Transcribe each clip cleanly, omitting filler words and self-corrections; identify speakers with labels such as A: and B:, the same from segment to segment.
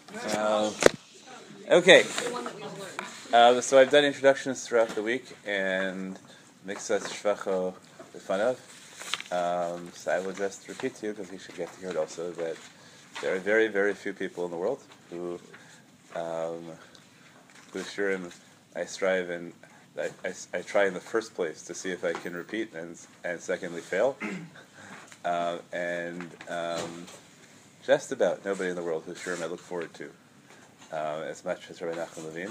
A: Um, okay. So I've done introductions throughout the week and Mixas Shvacho B'fanav. So I will just repeat to you, because you should get to hear it also, that there are very, very few people in the world who Shurim I strive and I try in the first place to see if I can repeat and secondly fail. Just about nobody in the world whose Shurim I look forward to as much as Rabbi Nachman Levine,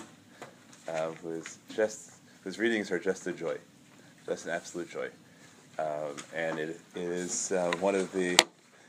A: whose readings are just a joy, just an absolute joy, and it is one of the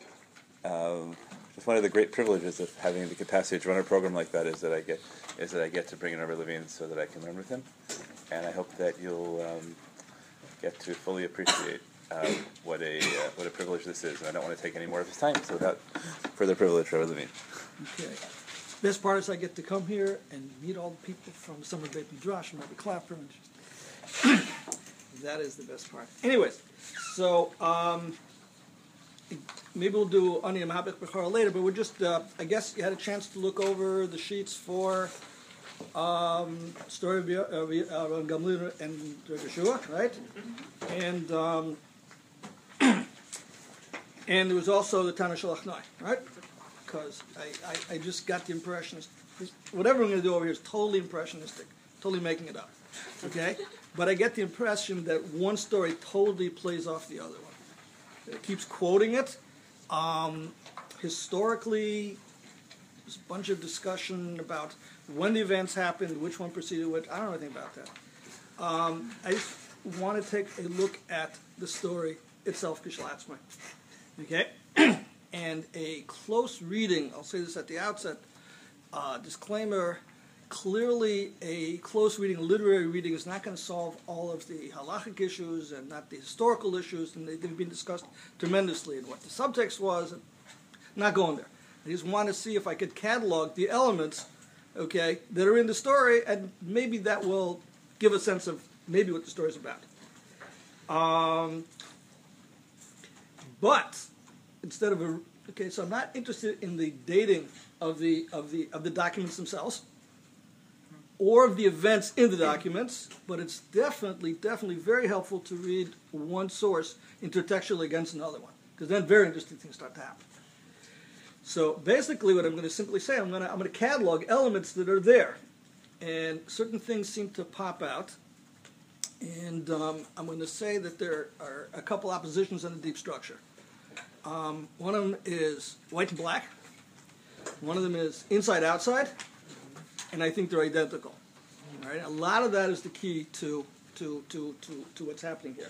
A: great privileges of having the capacity to run a program like that is that I get to bring in Rabbi Levine so that I can learn with him, and I hope that you'll get to fully appreciate what a privilege this is. And I don't want to take any more of his time, so without further privilege, Rabbi Levine.
B: Okay. Best part is I get to come here and meet all the people from Summer Beit Midrash and Rabbi Clapper. And that is the best part. Anyways, so maybe we'll do Ani Mahabich Bechara later, but we're just, I guess you had a chance to look over the sheets for story of Gamliel and Yeshua, right? And there was also the Tana Shalach Noi, right? Because I just got the impression, whatever I'm going to do over here is totally impressionistic, totally making it up, okay? But I get the impression that one story totally plays off the other one. It keeps quoting it. Historically, there's a bunch of discussion about when the events happened, which one preceded which. I don't know anything about that. I just want to take a look at the story itself, Kishlatzma. Okay? And a close reading, I'll say this at the outset, disclaimer, clearly a close reading, a literary reading is not going to solve all of the halachic issues and not the historical issues, and they've been discussed tremendously, and what the subtext was, and not going there. I just want to see if I could catalog the elements, okay, that are in the story, and maybe that will give a sense of maybe what the story is about. But instead of so I'm not interested in the dating of the documents themselves or of the events in the documents, but it's definitely very helpful to read one source intertextually against another one, because then very interesting things start to happen. So basically, what I'm going to simply say, I'm going to catalog elements that are there, and certain things seem to pop out, and I'm going to say that there are a couple oppositions in the deep structure. One of them is white and black. One of them is inside-outside, and I think they're identical. All right? A lot of that is the key to what's happening here.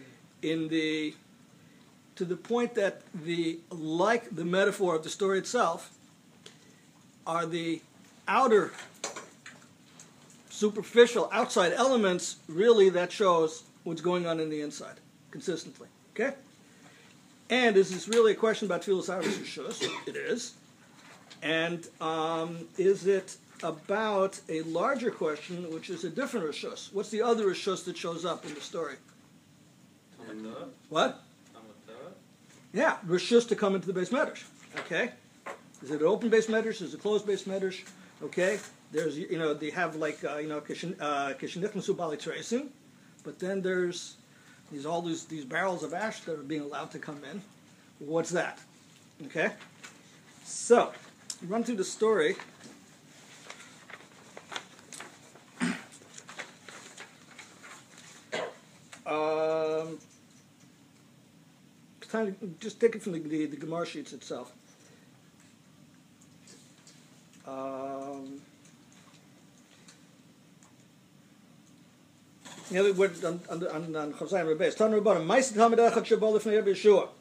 B: To the point that the metaphor of the story itself are the outer, superficial, outside elements really that shows what's going on in the inside consistently. Okay? And is this really a question about Tfilas Arvis Rishus? It is. And is it about a larger question, which is a different Rishus? What's the other Rishus that shows up in the story? What? Yeah, Rishus to come into the Beis Medrash. Okay? Is it an open Beis Medrash? Is it a closed Beis Medrash? Okay? There's, they have Kishnichnasu Bali Tracing, but then there's all these barrels of ash that are being allowed to come in. What's that? Okay? So, run through the story. Time to just take it from the Gemara sheets itself. The other word on Chazayim Rebbeis. Tan Rabbanim, Ma'aseh Talmid Echad Sheba Lifnei Rabbi Yeshua.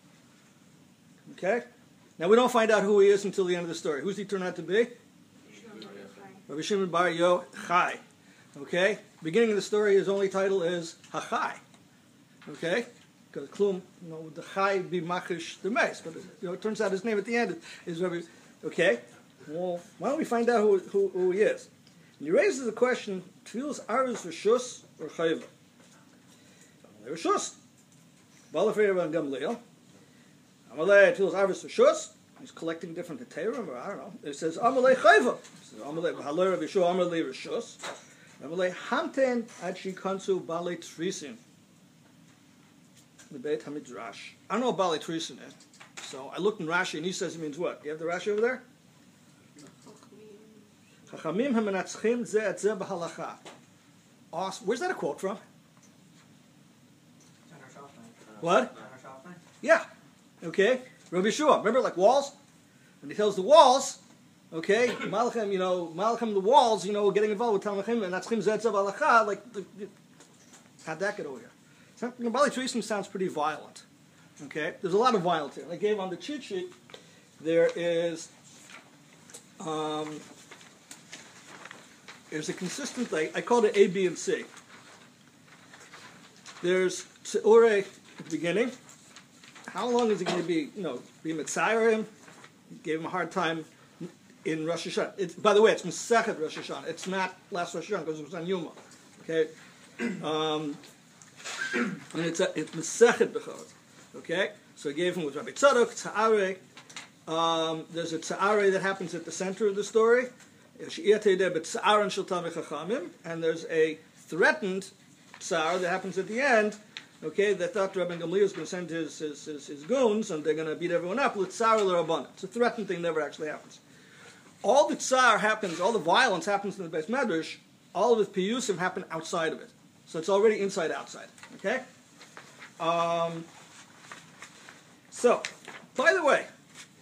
B: Okay? Now we don't find out who he is until the end of the story. Who's he turn out to be? Rabbi Shimon Bar Yochai. Okay? Beginning of the story, his only title is Hachai. Okay? Because Klum, the Chai be Machish the Meis, but it turns out his name at the end is Rabbi. Okay? Well, why don't we find out who he is? And he raises the question: Tfilas Arvis Rishus or Chayva? Rishus. Balafei Rabbi Gamliel. Amalei Tfilas Arvis Rishus. He's collecting different Teterim, or I don't know. It says Amalei Chayva. It says Amalei Halei Rabbi Yeshua Amalei Rishus. Amalei Hamten Ad Shikansu Balei Trisin. The Beit Hamidrash. I don't know what Balei Trisin is. So I looked in Rashi and he says it means what? You have the Rashi over there? Chachamim hamenatzchim ze et ze b'halacha. Awesome. Where's that a quote from? What? Yeah. Okay. Rabbi Yeshua. Remember, like walls? And he tells the walls, okay, Malachim, Malachim, the walls, getting involved with Talmachim, and Natzchim Zetzav Alacha, like, how'd that get over here? Bali Trisim sounds pretty violent. Okay? There's a lot of violence here. I gave on the cheat sheet, there is, there's a consistent thing. I called it A, B, and C. There's Tzeure at the beginning. How long is it going to be, be Mitzayim? Gave him a hard time in Rosh Hashanah. By the way, it's Masechet Rosh Hashanah. It's not last Rosh Hashanah because it was on Yuma. Okay? And it's Masechet Bechorot. Okay? So he gave him with Rabbi Tzadok, Tza'are. There's a Tza'are that happens at the center of the story. And there's a threatened Tza'ar that happens at the end. Okay, they thought Rabbi Gamliel was going to send his goons and they're going to beat everyone up. L'tzar l'rabbanan. It's a threatened thing, never actually happens. All the tsar happens, all the violence happens in the Beis Medrash. All of the piyusim happen outside of it. So it's already inside outside. Okay. So, by the way,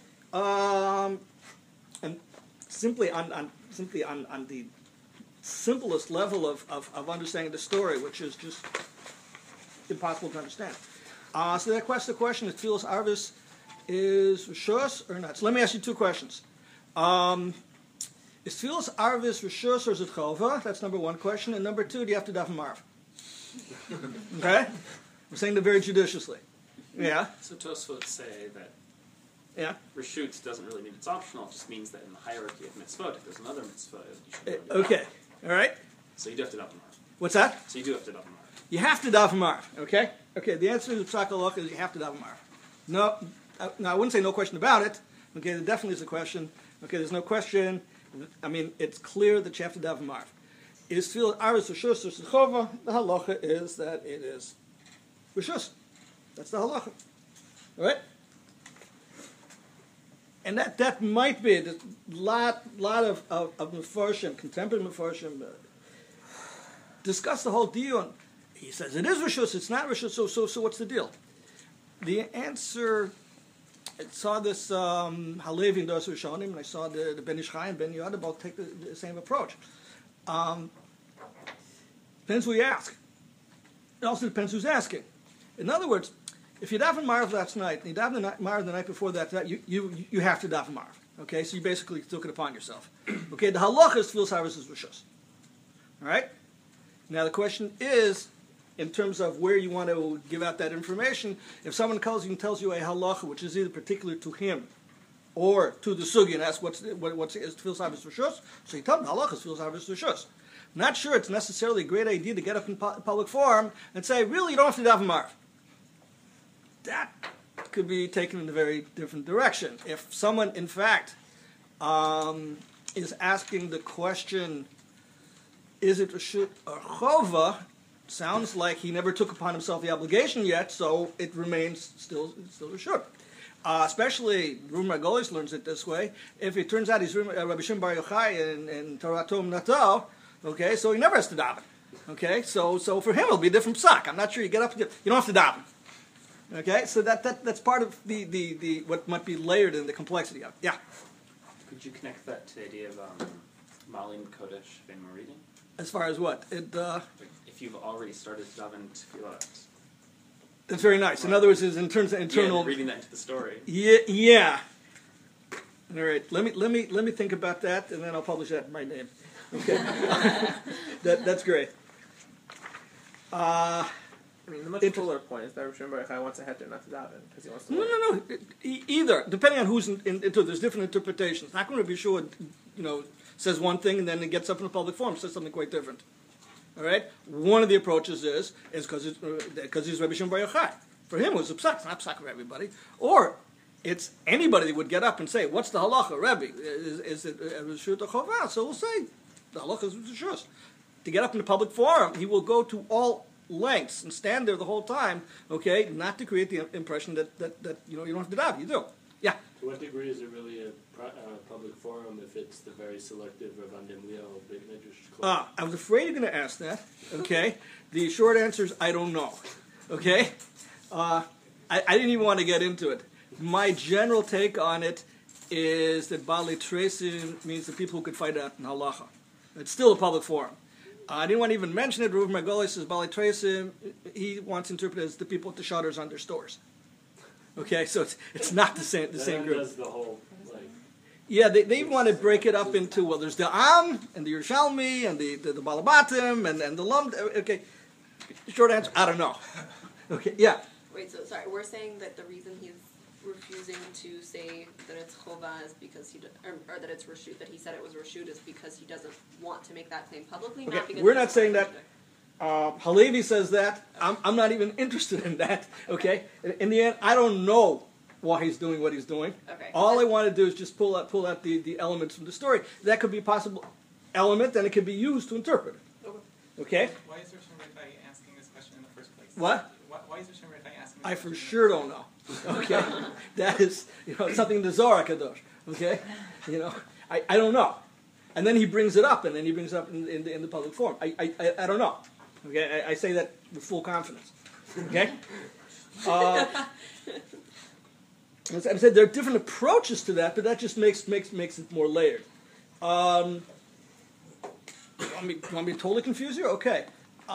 B: and simply on the simplest level of understanding the story, which is just impossible to understand. So that the question is, Tfilas Arvis is Rishus or not? So let me ask you two questions. Is Tfilas Arvis Rishus or is it Chova? That's number one question. And number two, do you have to Daf Marv? Okay? I'm saying that very judiciously. Yeah?
C: So Tosfot say that
B: Rishut
C: doesn't really mean it's optional. It just means that in the hierarchy of mitzvot, if there's another mitzvah, you should
B: okay. All right?
C: So you do have to Daf Marv.
B: What's that?
C: So you do have to Daf Marv.
B: You have to Daf Marv, okay? Okay, the answer to the Psak Halacha is you have to Daf Marv. No, I wouldn't say no question about it. Okay, there definitely is a question. Okay, there's no question. I mean, it's clear that you have to Daf Marv. Is Tfilas Arvis Rishus or Chova? The halacha is that it is Rishus. That's the halacha. All right? And that might be a lot of Mefarshim, contemporary Mefarshim, discuss the whole deal. He says it is Rishus, it's not Rishus, so what's the deal? The answer, I saw this Halevi and Dos Rishonim, and I saw the Ben Ish Chai and Ben Yehuda both take the same approach. Depends who you ask. It also depends who's asking. In other words, if you daven Marv last night, and you daven Marv the night before that, you have to daven Marv. Okay, so you basically took it upon yourself. Okay, the halacha is Tfilas Arvis is Rishus. All right? Now the question is, in terms of where you want to give out that information, if someone calls you and tells you a halacha which is either particular to him or to the sugi and asks what's is Tfilas Arvis Rishus, so you tell him the halacha is Tfilas Arvis Rishus. I'm not sure it's necessarily a great idea to get up in public forum and say, really, you don't have to daven Marv. That could be taken in a very different direction. If someone, in fact, is asking the question, is it Rishut or Chova? Sounds like he never took upon himself the obligation yet, so it remains still Rishut. Especially, Rum Ragolis learns it this way. If it turns out he's Rabbi Shimon Bar Yochai in Toratom Nato, okay, so he never has to daven. Okay, so for him it'll be a different psak. I'm not sure you get up, you don't have to daven. Okay, so that's part of the what might be layered in the complexity of it. Yeah.
C: Could you connect that to the idea of Malim Kodesh Ben reading?
B: As far as what?
C: If you've already started to daven tefillah.
B: That's very nice. In other words, in terms of internal
C: reading that into the story.
B: Yeah. All right. Let me think about that, and then I'll publish that in my name. Okay. That's great.
D: I mean, the much fuller point is that Rabbi Shimon Bar Yochai wants a heter, not to daven, because he wants to.
B: No. Either, depending on who's into, there's different interpretations. Not going to be sure, says one thing and then it gets up in a public forum, says something quite different. All right. One of the approaches is because he's Rabbi Shimon Bar Yochai. For him, it was a psak. It's not psak for everybody. Or it's anybody that would get up and say, what's the halacha, Rebbe? Is it Reshut or Chovah? So we'll say, the halacha is Reshut. To get up in the public forum, he will go to all lengths and stand there the whole time, okay, not to create the impression that you don't have to daven. You do. Yeah.
E: To what degree is it really a public forum if it's the very selective Rav Gamliel Beit Midrash?
B: I was afraid you're going to ask that, okay? The short answer is I don't know, okay? I didn't even want to get into it. My general take on it is that Balei Tresim means the people who could fight out in halacha. It's still a public forum. I didn't want to even mention it. Reuven Margolis says Balei Tresim, he wants to interpret it as the people with the shutters on their stores. Okay, so it's not the same group.
E: Does the whole, like...
B: Yeah, they want to break it up into, well, there's the Am, and the Yerushalmi, and the Balabatim, and the Lum. Okay, short answer, I don't know. Okay, yeah.
F: Wait, so sorry, we're saying that the reason he's refusing to say that it's Chovah is because or that it's Reshut, that he said it was Reshut is because he doesn't want to make that claim publicly, not because...
B: We're not saying that. Halevi says that. I'm not even interested in that. Okay. In the end, I don't know why he's doing what he's doing.
F: Okay.
B: All I want to do is just pull out the elements from the story. That could be a possible element, and it could be used to interpret it. Okay.
G: Why is Rosh Hashanah asking this question in the first place?
B: What?
G: Why is Rosh Hashanah asking?
B: I for sure don't know. Okay. That is something in the Zohar Kadosh. Okay. I don't know. And then he brings it up, and then he brings it up in the public forum. I don't know. Okay, I say that with full confidence. Okay? As I said, there are different approaches to that, but that just makes it more layered. Want me to totally confuse you? Okay.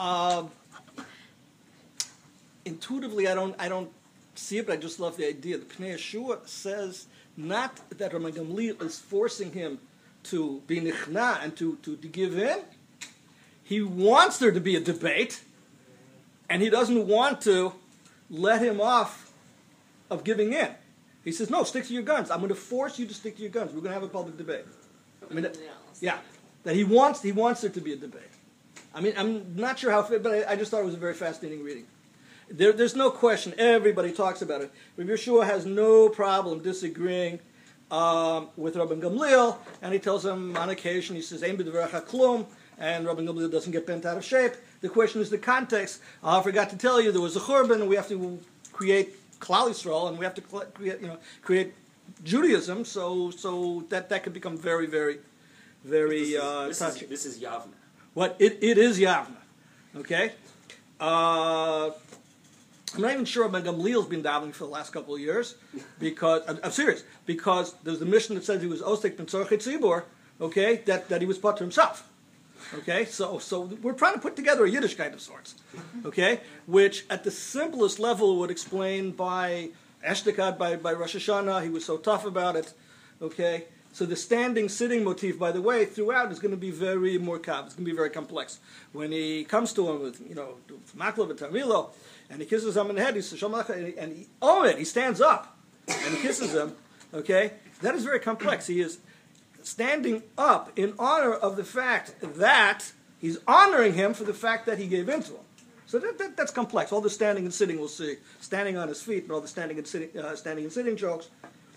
B: Intuitively, I don't see it, but I just love the idea. The Pnei Yeshua says not that Rabban Gamliel is forcing him to be nichna and to give in. He wants there to be a debate, and he doesn't want to let him off of giving in. He says, no, stick to your guns. I'm going to force you to stick to your guns. We're going to have a public debate. That he wants there to be a debate. I mean, I'm not sure how, but I just thought it was a very fascinating reading. There's no question. Everybody talks about it. Rabbi Yeshua has no problem disagreeing with Rabban Gamliel, and he tells him on occasion, he says, Ein b'dvarecha klum, and Rabban Gamliel doesn't get bent out of shape. The question is the context. I forgot to tell you, there was a churban, and we have to create Klal Yisrael, and we have to create Judaism, so that could become very, very, very touchy.
C: This is Yavna.
B: What? It is Yavna. Okay? I'm not even sure Rabban Gamliel's been davening for the last couple of years, because, I'm serious, because there's the mission that says he was Ostek Ben Tzorchei Tzibor, okay, that he was put to himself. Okay, so we're trying to put together a Yiddishkeit of sorts, okay, which at the simplest level would explain by Eshtekad, by Rosh Hashanah, he was so tough about it, okay. So the standing-sitting motif, by the way, throughout is going to be very morkav. It's going to be very complex. When he comes to him with, Maklav and Tarmilo, and he kisses him on the head, he says, he stands up, and he kisses him, okay, that is very complex. He is standing up in honor of the fact that he's honoring him for the fact that he gave in to him. So that's complex. All the standing and sitting we'll see. Standing on his feet, and all the standing and sitting jokes.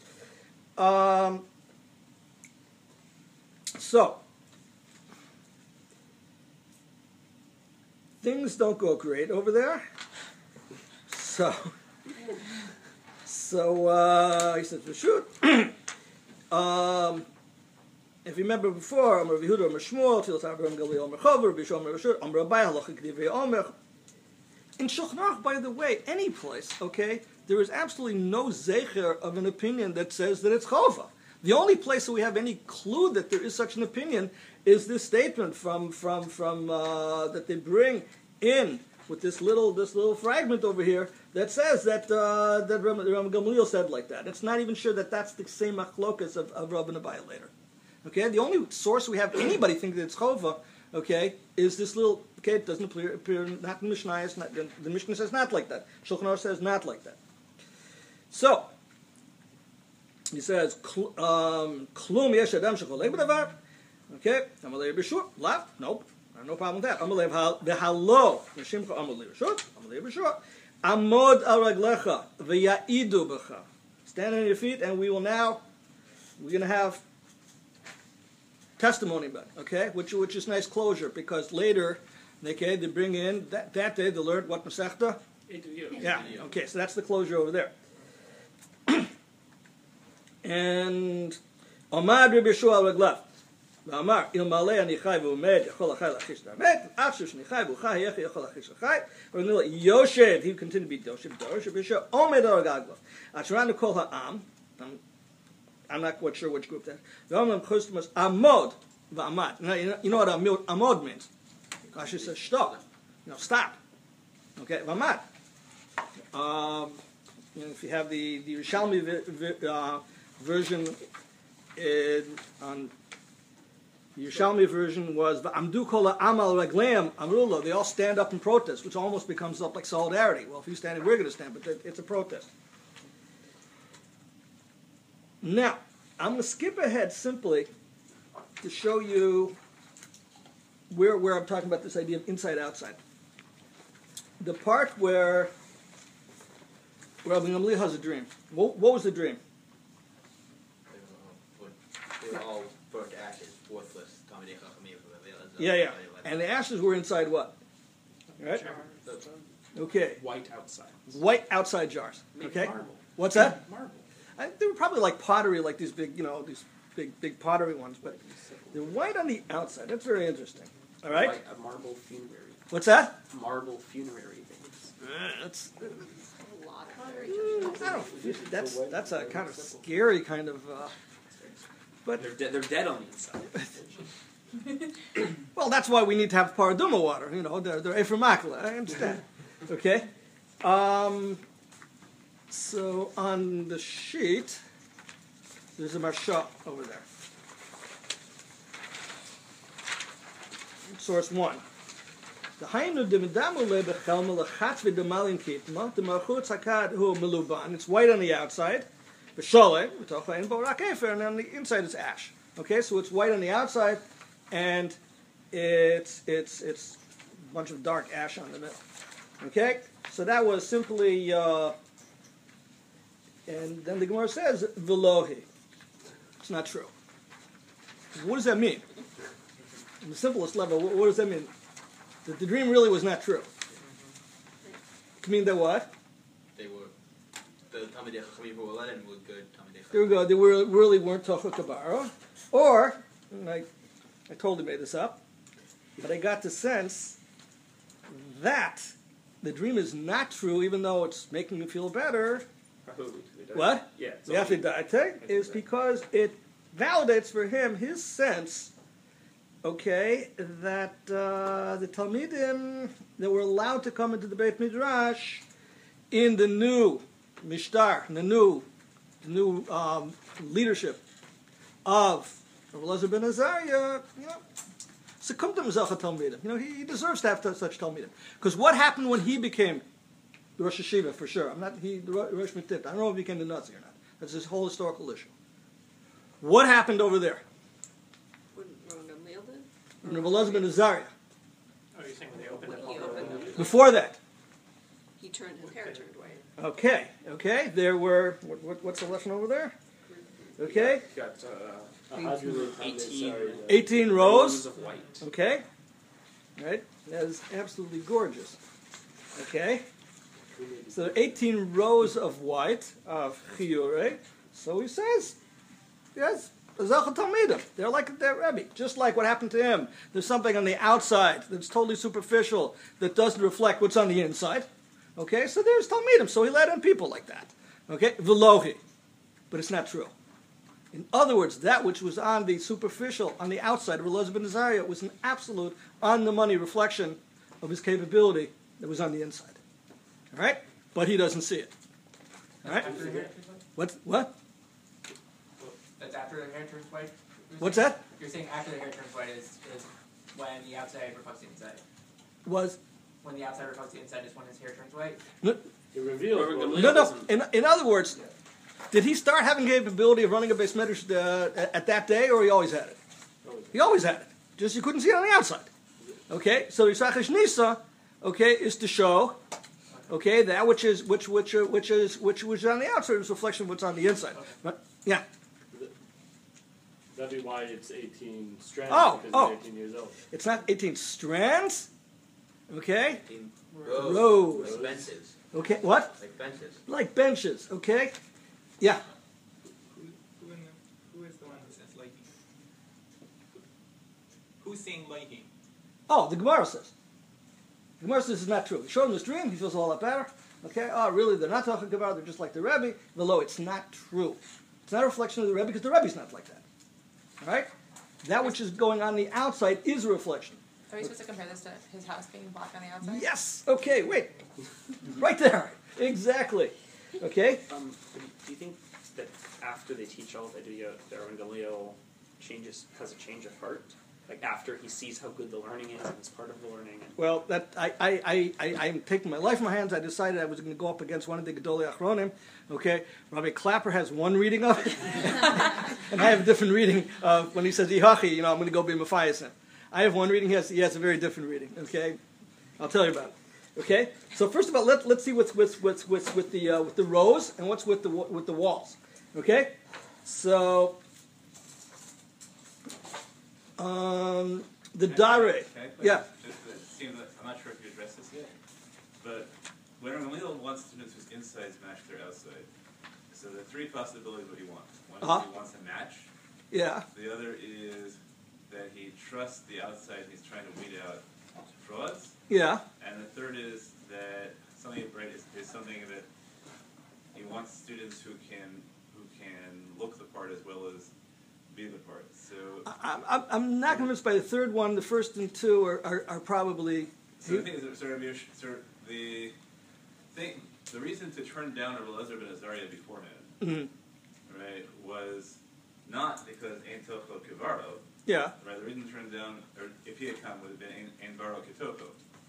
B: So, things don't go great over there. So he said, shoot. If you remember before, Amar Yehuda, Amar Shmuel, Tfilas Avraham Gamliel, Amar Chover, Rabbi Yishmael, Amar Rashut, Amar Abai, Halacha K'divrei Omer. In Shulchan Aruch, by the way, any place, okay, there is absolutely no zecher of an opinion that says that it's Chova. The only place that we have any clue that there is such an opinion is this statement from that they bring in with this little fragment over here that says that Rabban Gamliel said like that. It's not even sure that that's the same machlokas of Rabban Abai later. Okay, the only source we have anybody think that it's Chova, okay, is this little. Okay, it doesn't appear not in Mishnah. The Mishnah says not like that. Shulchan Aruch says not like that. So he says, "Klum yesh adam shecholei b'davar." Okay, amalei b'shur. Lav, nope, no problem with that. Amalei v'halo neshimcha amalei b'shur. Amalei b'shur. Amod al raglecha v'ya'idu b'cha. Stand on your feet, and we're going to have testimony about it, okay? Which is nice closure, because later, okay, they bring in, that day they learned what Masechta? Yeah, okay, so that's the closure over there. And Amad Rabbi Yeshua al Reglav. ואמר, אלמלא אני חי ועומד, יכול החי להחיש את המת, אף שאני חי והוא חי, איך יכול להחיש החי? ונראה, יושב, he continued to be יושב דורש, רבי ישוע עומד על רגליו. אשר אנו כל העם, I'm not quite sure which group that, ואומר להם חוסטמוס, עמוד ועמד. You know what amod means? Rashi says, shtok, stop. Okay, ועמד. If you have the Yerushalmi version on the Yerushalmi version was Amdu kol amal ragleim amrulo. They all stand up in protest, which almost becomes up like solidarity. Well, if you stand, we're going to stand, but it's a protest. Now, I'm going to skip ahead simply to show you where I'm talking about this idea of inside-outside. The part where Rabbi Gamliel has a dream. What was the dream?
H: They were all burnt ashes, worthless.
B: Yeah. And the ashes were inside what? Right? Okay.
C: White outside.
B: White outside jars.
C: Maybe
B: Okay.
C: marble.
B: What's that?
C: Marble.
B: They were probably like pottery, like these big, these big pottery ones, but they're white on the outside. That's very interesting. All right.
C: Like a marble funerary.
B: What's that?
C: Marble funerary things.
B: That's.
F: A lot of very
B: I don't. That's a kind of scary kind of. But
C: They're dead on the inside.
B: well, that's why we need to have paraduma water. They're ephramakla. I understand. Okay. So on the sheet, there's a marsha over there. Source 1. The Hainu Dimidamu Lebechelma Lachatz Vidamalin Kitma, the Marchutz Hakad Hu Meluban. It's white on the outside. B'sholeh, v'tochayin bo'rak efer, and on the inside it's ash. Okay, so it's white on the outside, and it's a bunch of dark ash on the middle. Okay, so that was simply, and then the Gemara says v'lohi. It's not true. What does that mean? On the simplest level, what does that mean? That the dream really was not true. It can mean that what?
H: They were the Talmidei Chachamim who were let in were good Talmidei Chachamim.
B: There we go. They really weren't Tocha Kabara. Or, and I totally made this up, but I got the sense that the dream is not true, even though it's making me feel better. What?
C: Yeah.
B: The Aphrodite is because it validates for him his sense, okay, that the Talmidim that were allowed to come into the Beit Midrash in the new Mishtar, the new leadership of Rabbi Elazar ben Azariah, succumbed to Mizracha Talmidim. He deserves to have such Talmidim. Because what happened when he became the Rosh Hashiva, for sure? The Rosh Mitzvah. I don't know if he became the Nazi or not. That's this whole historical issue. What happened over there?
F: When Gamliel did?
B: Rabbi Elazar ben Azariah.
G: Oh, you're saying when they opened
F: When
G: up
F: he
G: all
F: opened them,
B: Before that.
F: his hair turned white.
B: Okay. There were, what's the lesson over there? Okay.
C: Got
E: 18
B: 18 rows.
C: of white.
B: Okay. Right? That is absolutely gorgeous. Okay. So 18 rows of white, of chiyure. So he says, yes, Zechel Talmidim. They're like their Rebbe. Just like what happened to him. There's something on the outside that's totally superficial that doesn't reflect what's on the inside. Okay, so there's Talmidim. So he let in people like that. Okay, Velohi. But it's not true. In other words, that which was on the superficial, on the outside of Elazar ben Azariah was an absolute, on-the-money reflection of his capability that was on the inside. All right? But he doesn't see it. All right?
G: After the hair turns white?
B: What?
G: That's after the hair turns white?
B: What's that?
G: You're saying after the hair turns white is when the outside reflects the inside.
B: Was
G: When the outside reflects the inside is when his hair turns white?
E: It reveals
C: Robert
E: what-
C: Gamliel
B: no. In other words, did he start having capability of running a base medrash at that day, or he always had it? He always had it. Just you couldn't see it on the outside. Okay, so Yisachish Nisa, okay, is to show Okay, that which is which was on the outside is a reflection of what's on the inside. But, yeah.
E: That'd be why it's 18 strands,
B: Oh,
E: because it's 18 years old.
B: It's not 18 strands. Okay.
H: In
B: Rows.
H: Like benches.
B: Okay. What?
H: Like benches.
B: Like benches. Okay. Yeah.
I: Who is the one who says liking? Who's saying liking?
B: Oh, the Gemara says. The Gemara says it's not true. He showed him this dream. He feels a whole lot better. Okay. Oh, really? They're not talking about. They're just like the Rebbe. Below, it's not true. It's not a reflection of the Rebbe because the Rebbe's not like that. All right. That which is going on the outside is a reflection.
J: Are we supposed to compare this to his house being black on the outside?
B: Yes. Okay. Wait. Right there. Exactly. Okay.
C: Do you think that after they teach all the idea, Rabban Gamliel has a change of heart? Like after he sees how good the learning is and it's part of the learning? And
B: Well, that I'm taking my life in my hands. I decided I was going to go up against one of the Gedolei Achronim. Okay, Rabbi Clapper has one reading of it, and I have a different reading of when he says Yihachi. I'm going to go be Matthias. I have one reading. He has a very different reading. Okay, I'll tell you about it. Okay, so first of all, let's see what's with the rows and what's with the walls. Okay, so the Dare. Yeah.
A: It seems like, I'm not sure if you addressed this yet, but when Gamliel wants students whose insides match their outside, so there are three possibilities what he wants. One is he wants a match.
B: Yeah.
A: The other is that he trusts the outside and he's trying to weed out frauds.
B: Yeah.
A: And the third is that something is something that he wants students who can look the part as well as be the part. So
B: I'm not convinced by the third one. The first and two are probably.
A: So the thing is, the reason to turn down Rabbi Elazar ben Azariah beforehand, right, was not because Ein Tocho Kivaro.
B: Yeah.
A: Right. The reason to turn down, or if he had come, would have been Ein Baro Kitoko.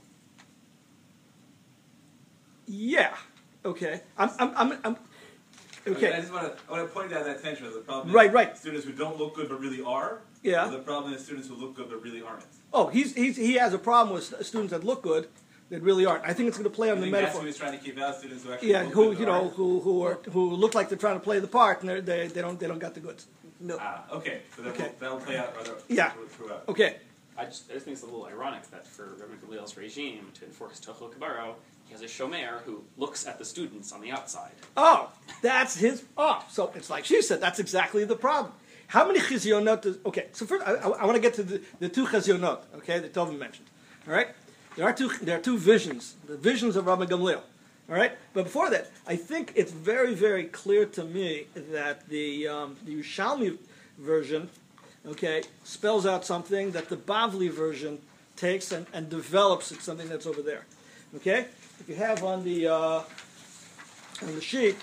B: Yeah. Okay. I'm okay.
A: I want to point out that tension. The problem is
B: right.
A: Students who don't look good but really are.
B: Yeah.
A: The problem is students who look good but really aren't.
B: Oh, he has a problem with students that look good that really aren't. I think it's going to play on the metaphor.
A: That's what he's trying to keep out, students who actually look good.
B: who look like they're trying to play the part and they don't got the goods. No.
A: Okay. So
B: Okay.
A: that'll play out throughout.
B: Okay.
C: I just think it's a little ironic that for Rabban Gamliel's regime to enforce Tochel Kabaro, he has a shomer who looks at the students on the outside.
B: Oh, that's his. Oh, so it's like she said. That's exactly the problem. How many chizionot does? Okay, so first I want to get to the two chizionot. Okay, that Tovim mentioned. All right, there are two visions. The visions of Rabban Gamliel. All right, but before that, I think it's very, very clear to me that the Yerushalmi version, okay, spells out something that the Bavli version takes and develops. It's something that's over there. Okay, if you have on the sheet,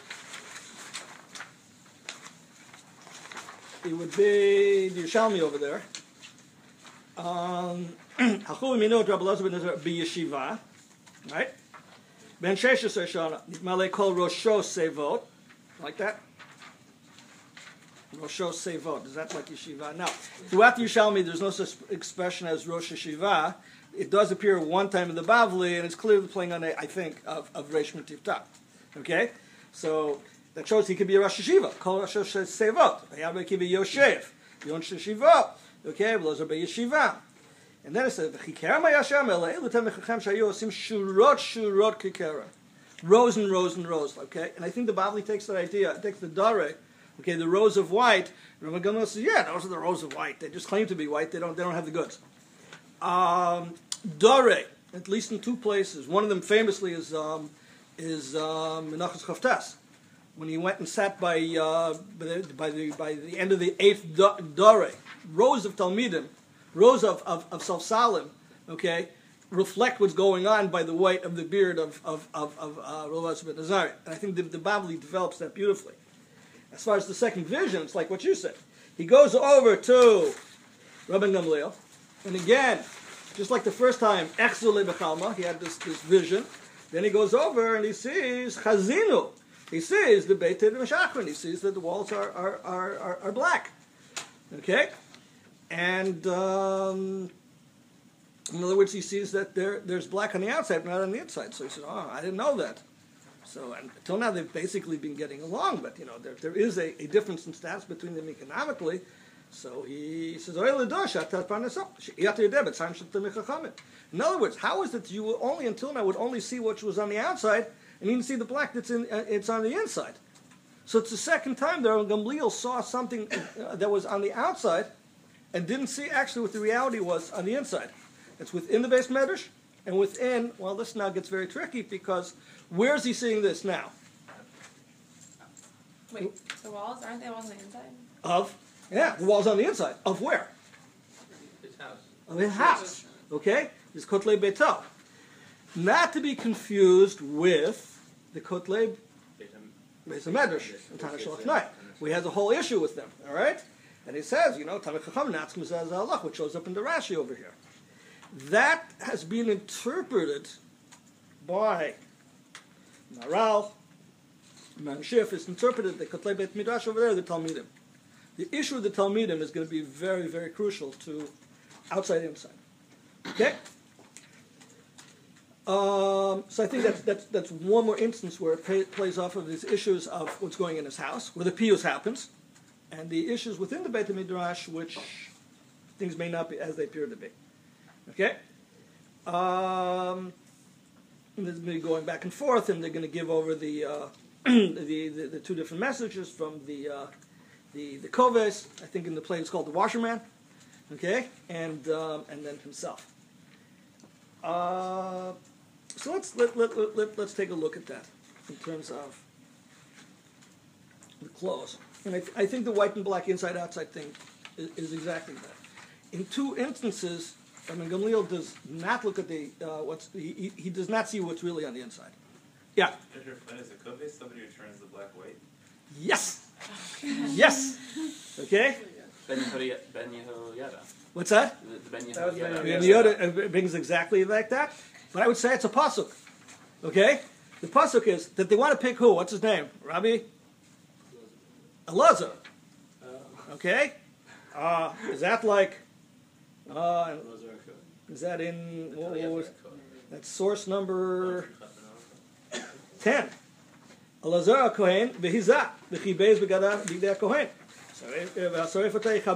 B: it would be the Yerushalmi over there. Hachu Minot Rabbi Elazar ben Azariah b'yeshiva, right? Ben Sheshes Shana Nitmale Kol Rosho Sevot, like that. Rosho Sevot. Is that like yeshiva? Now, throughout the Yerushalmi, there's no such expression as Rosh Yeshiva. It does appear one time in the Bavli, and it's clearly playing on, I think, of Reish Tifta. Okay? So, that shows he could be a Rosh Yeshiva. Kol Rosh Sevot. Hayab could be Yoshev. Yon Sheshivot. Okay? Those are by Yeshiva. And then it says, rows and rows and rows. Okay? And I think the Bavli takes that idea, takes the Dare, okay, the rows of white. Rabban Gamliel says, yeah, those are the rows of white. They just claim to be white. They don't have the goods. Dare, at least in two places. One of them famously is Menachos Chavtas, when he went and sat by the end of the eighth Dare, rows of Talmidim, rows of Salsalim, okay, reflect what's going on by the white of the beard of Rabbi Elazar ben Azariah. And I think the Bavli develops that beautifully. As far as the second vision, it's like what you said. He goes over to Rabban Gamliel, and again, just like the first time, Echzul Bechalma, he had this vision. Then he goes over and he sees Chazinu. He sees the Beit Meshachrin. He sees that the walls are black. Okay? And In other words, he sees that there's black on the outside, not on the inside. So he says, "Oh, I didn't know that." So until now, they've basically been getting along, but there is a difference in status between them economically. So he says, "In other words, how is it that you will only until now would only see what was on the outside, and you didn't see the black it's on the inside?" So it's the second time that Gamliel saw something that was on the outside, and didn't see actually what the reality was on the inside. It's within the base medrash, and within. Well, this now gets very tricky because where is he seeing this now?
J: Wait, the walls, aren't they walls on the inside?
B: The walls on the inside. Of where?
H: His house.
B: Of his house. Okay? This Kotlei Beito. Not to be confused with the Kotlei Beis HaMedrash in Tana Shalach Night. We have a whole issue with them. All right? And he says, Talmid Chacham Natz Mizaz Allah, which shows up in the Rashi over here. That has been interpreted by Maral. Manshif is interpreted the Kotlei Beit Midrash over there, the Talmidim. The issue of the Talmidim is going to be very, very crucial to outside inside. Okay? So I think that's one more instance where it plays off of these issues of what's going in his house, where the piyus happens, and the issues within the Beit Midrash, which things may not be as they appear to be. Okay? And there's going to be going back and forth, and they're going to give over the the two different messages from the Koves. I think in the play it's called the Washerman. Okay? And then himself. So let's take a look at that in terms of the clothes. And I think the white and black inside-outside thing is exactly that. In two instances, Gamliel does not look at the he does not see what's really on the inside. Yeah.
K: Mr. Flynn, is a Koves somebody who turns the black white?
B: Yes. Yes. Okay.
C: Ben Yehoyada.
B: What's that?
C: The Ben
D: That was
C: Yehoyada.
B: Ben Yehoyada brings exactly like that, but I would say it's a pasuk. Okay, the pasuk is that they want to pick who? What's his name? Rabbi Elazar. Okay, is that like? Is that in? What was, that's source number 10. Elazar Kohen v'hizah v'chibez b'gadav b'gdei Kohen. So if you have some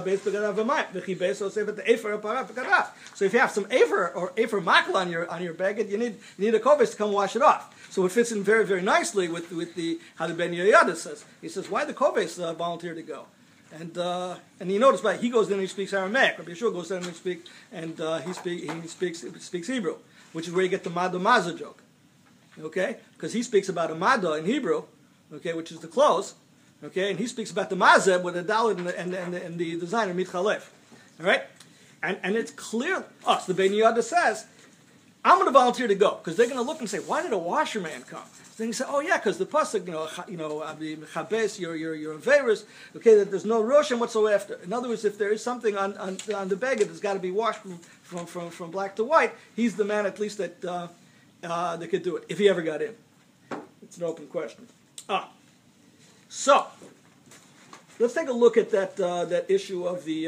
B: afer or afer makla on your baggage, you need a koves to come wash it off. So it fits in very, very nicely with the how the Ben Yehoyada says. He says, why the koves volunteer to go? And you notice, but he goes in and he speaks Aramaic. Rabbi Yeshua goes in and he speaks Hebrew, which is where you get the Mada Maza joke. Okay, because he speaks about a Mada in Hebrew, okay, which is the clothes. Okay, and he speaks about the mazeb with the dalit and the designer mitchalef. All right, and it's clear. So the Ben Yehoyada says, "I'm going to volunteer to go," because they're going to look and say, "Why did a washerman come?" Then he said, "Oh yeah, because the pasuk, chabes your averis. Okay, that there's no roshem whatsoever. In other words, if there is something on the beggar that's got to be washed from black to white, he's the man at least that could do it if he ever got in. It's an open question. So, let's take a look at that issue of the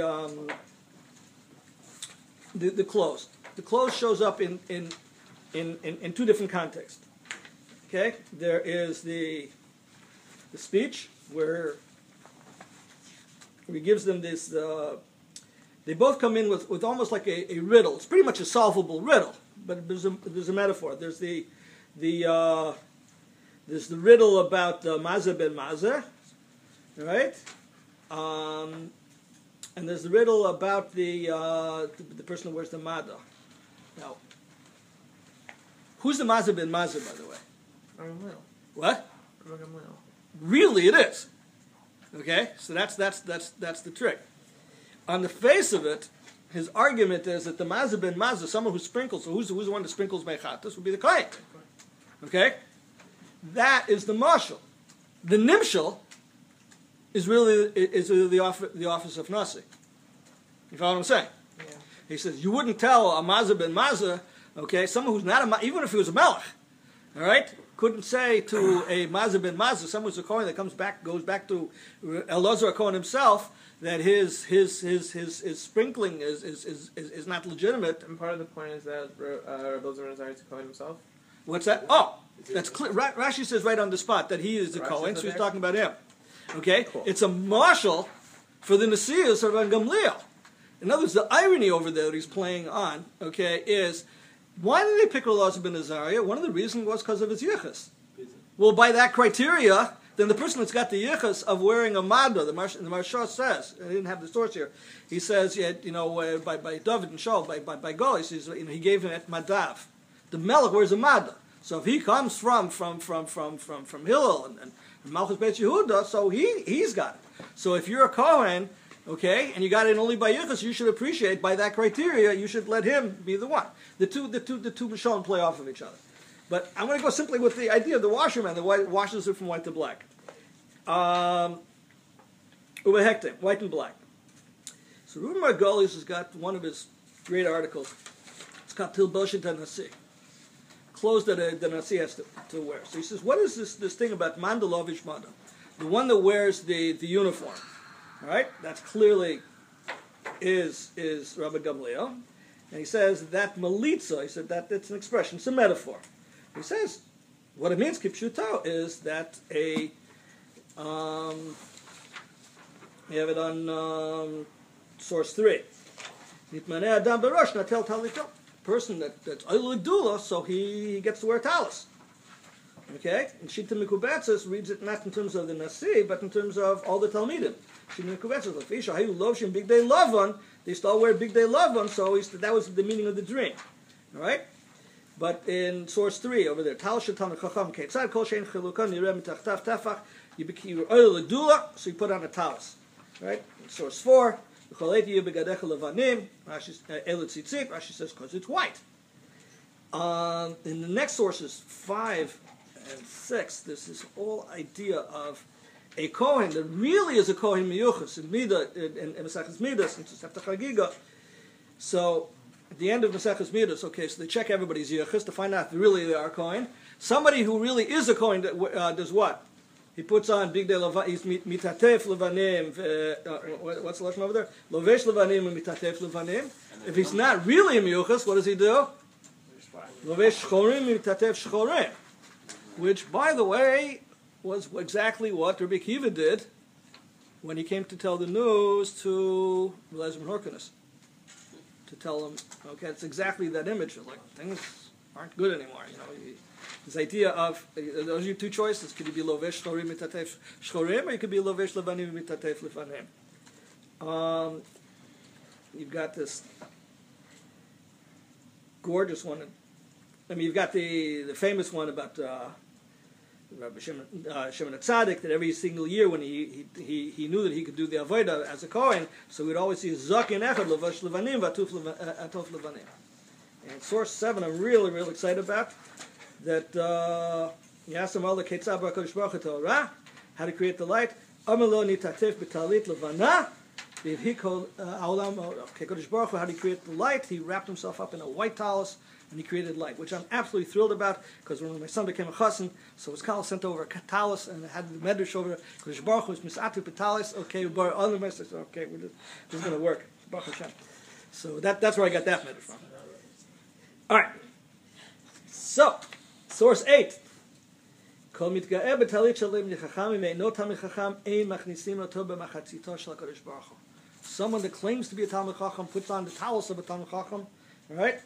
B: clothes. The clothes shows up in two different contexts. Okay, there is the speech where he gives them this. They both come in with almost like a riddle. It's pretty much a solvable riddle, but there's a metaphor. There's the riddle about Mazeh ben Mazeh, right? And there's the riddle about the person who wears the Mada. Now, who's the Mazeh ben Mazeh, by the way?
D: Gamliel.
B: What?
D: Gamliel.
B: Really, it is. Okay, so that's the trick. On the face of it, his argument is that the Mazeh ben Mazeh, someone who sprinkles, so who's the one that sprinkles Mechatas, would be the Kohen. Okay. That is the marshal. The nimshal is really the office of nasi. You follow what I'm saying?
D: Yeah.
B: He says you wouldn't tell a Mazeh ben Mazeh, okay, someone who's not even if he was a melech, all right, couldn't say to a Mazah ben Mazah, someone who's a Kohen that goes back to Elazar Kohen himself, that his sprinkling is not legitimate.
D: And part of the point is that Rabbi Elazar is a Kohen himself.
B: What's that? Oh, that's clear. Rashi says right on the spot that he is the Kohen, so he's talking about him. Okay, cool. It's a marshal for the Nasias of Gamliel. In other words, the irony over there that he's playing on, okay, is why did they pick Elazar ben Azariah? One of the reasons was because of his yichus. Well, by that criteria, then the person that's got the yichus of wearing a madda, the Marsha says, I didn't have the source here, he says, by David and Shaul, by Gol, he says, he gave him at Madav. The Melech wears a madda. So if he comes from Hillel and Malchus Beit Yehuda, so he's got it. So if you're a Kohen, okay, and you got it only by Yichus, you should appreciate by that criteria. You should let him be the one. The two Mishalim play off of each other. But I'm going to go simply with the idea of the washerman that washes it from white to black. Ubehektim, white and black. So Reuben Margolis has got one of his great articles. It's called Tilboshet HaNasi. Clothes that the Nasi has to wear. So he says, what is this thing about Mandalovish Manda? The one that wears the uniform. All right? That clearly is Rabbi Gamliel. And he says that Melitza, he said that's an expression, it's a metaphor. He says, what it means, Kipshuto, is that we have it on source 3. Nitmaneh Adam Barosh Natel Talito. Person that's Oilu so he gets to wear talis. Okay? And Shita Mikubetzes reads it not in terms of the Nasi, but in terms of all the Talmidim. Shita Mikubetzes, Lafisha, Hayu Lovshim Big Day Lavan, they used to all wear Big Day Lavan, so that was the meaning of the dream. Alright? But in source 3 over there, Tal Shatan Chacham Ketzad, Kol Shein Chilukan, Yirem Tachtaf Tafach, you became Oilu so you put on a talis. Right? In source 4, Rashi says because it's white. In the next sources 5 and 6, there's this whole idea of a Kohen that really is a Kohen Miyuchas in Midah, in Maseches Midas, in Tosefta Chagiga. So at the end of Maseches Midas, okay, so they check everybody's Yichus to find out if really they are Kohen. Somebody who really is a Kohen does what? He puts on big day levanim. He's mitatef levanim. What's the lesson over there? Lovesh levanim and mitatef levanim. If he's not really a miyuchas, what does he do? Lovesh shchorim and mitatef shchorim. Which, by the way, was exactly what Rabbi Akiva did when he came to tell the news to Elazar ben Hyrcanus. To tell him, okay, it's exactly that image. Like things aren't good anymore. You know. This idea of, those are your two choices. Could you be lovesh shchorim mitatef shchorim, or you could be lovesh levanim mitatef levanim. You've got this gorgeous one. I mean, you've got the famous one about Rabbi Shimon HaTzadik, that every single year when he knew that he could do the avodah as a Kohen, so we'd always see zaken echad lovesh levanim v'atuf levanim. And source 7, I'm really, really excited about. That Yasam Allah Ketzab HaKadosh Baruch Hu Torah, how to create the light. Amelo nitatef b'talit levana. V'hikol ha'olam. Okay, Kadosh Baruch Hu, how to create the light? He wrapped himself up in a white talis and he created light, which I'm absolutely thrilled about because when my son became a chassan, so his kal sent over a talis and had the medrash over. Kadosh Baruch Hu was misatu b'talis. Okay, bar other message. Okay, this is going to work. Baruch Hashem. So that's where I got that medrash from. All right. So. Source 8. Kol mitga'eh b'talit shalim nichacham imeino tamid chacham ein machnisim oto b'machatzito shel HaKadosh Baruch Hu. Someone that claims to be a Talmid Chacham puts on the talis of a Talmid Chacham. All right,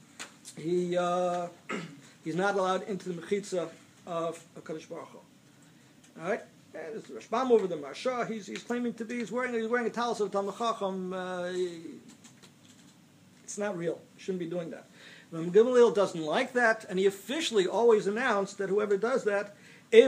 B: he's not allowed into the mechitza of HaKadosh Baruch Hu. All right, and there's the Rashbam over the Marsha. He's claiming to be. He's wearing a talis of a Talmid Chacham. It's not real. You shouldn't be doing that. Gamliel doesn't like that, and he officially always announced that whoever does that, where's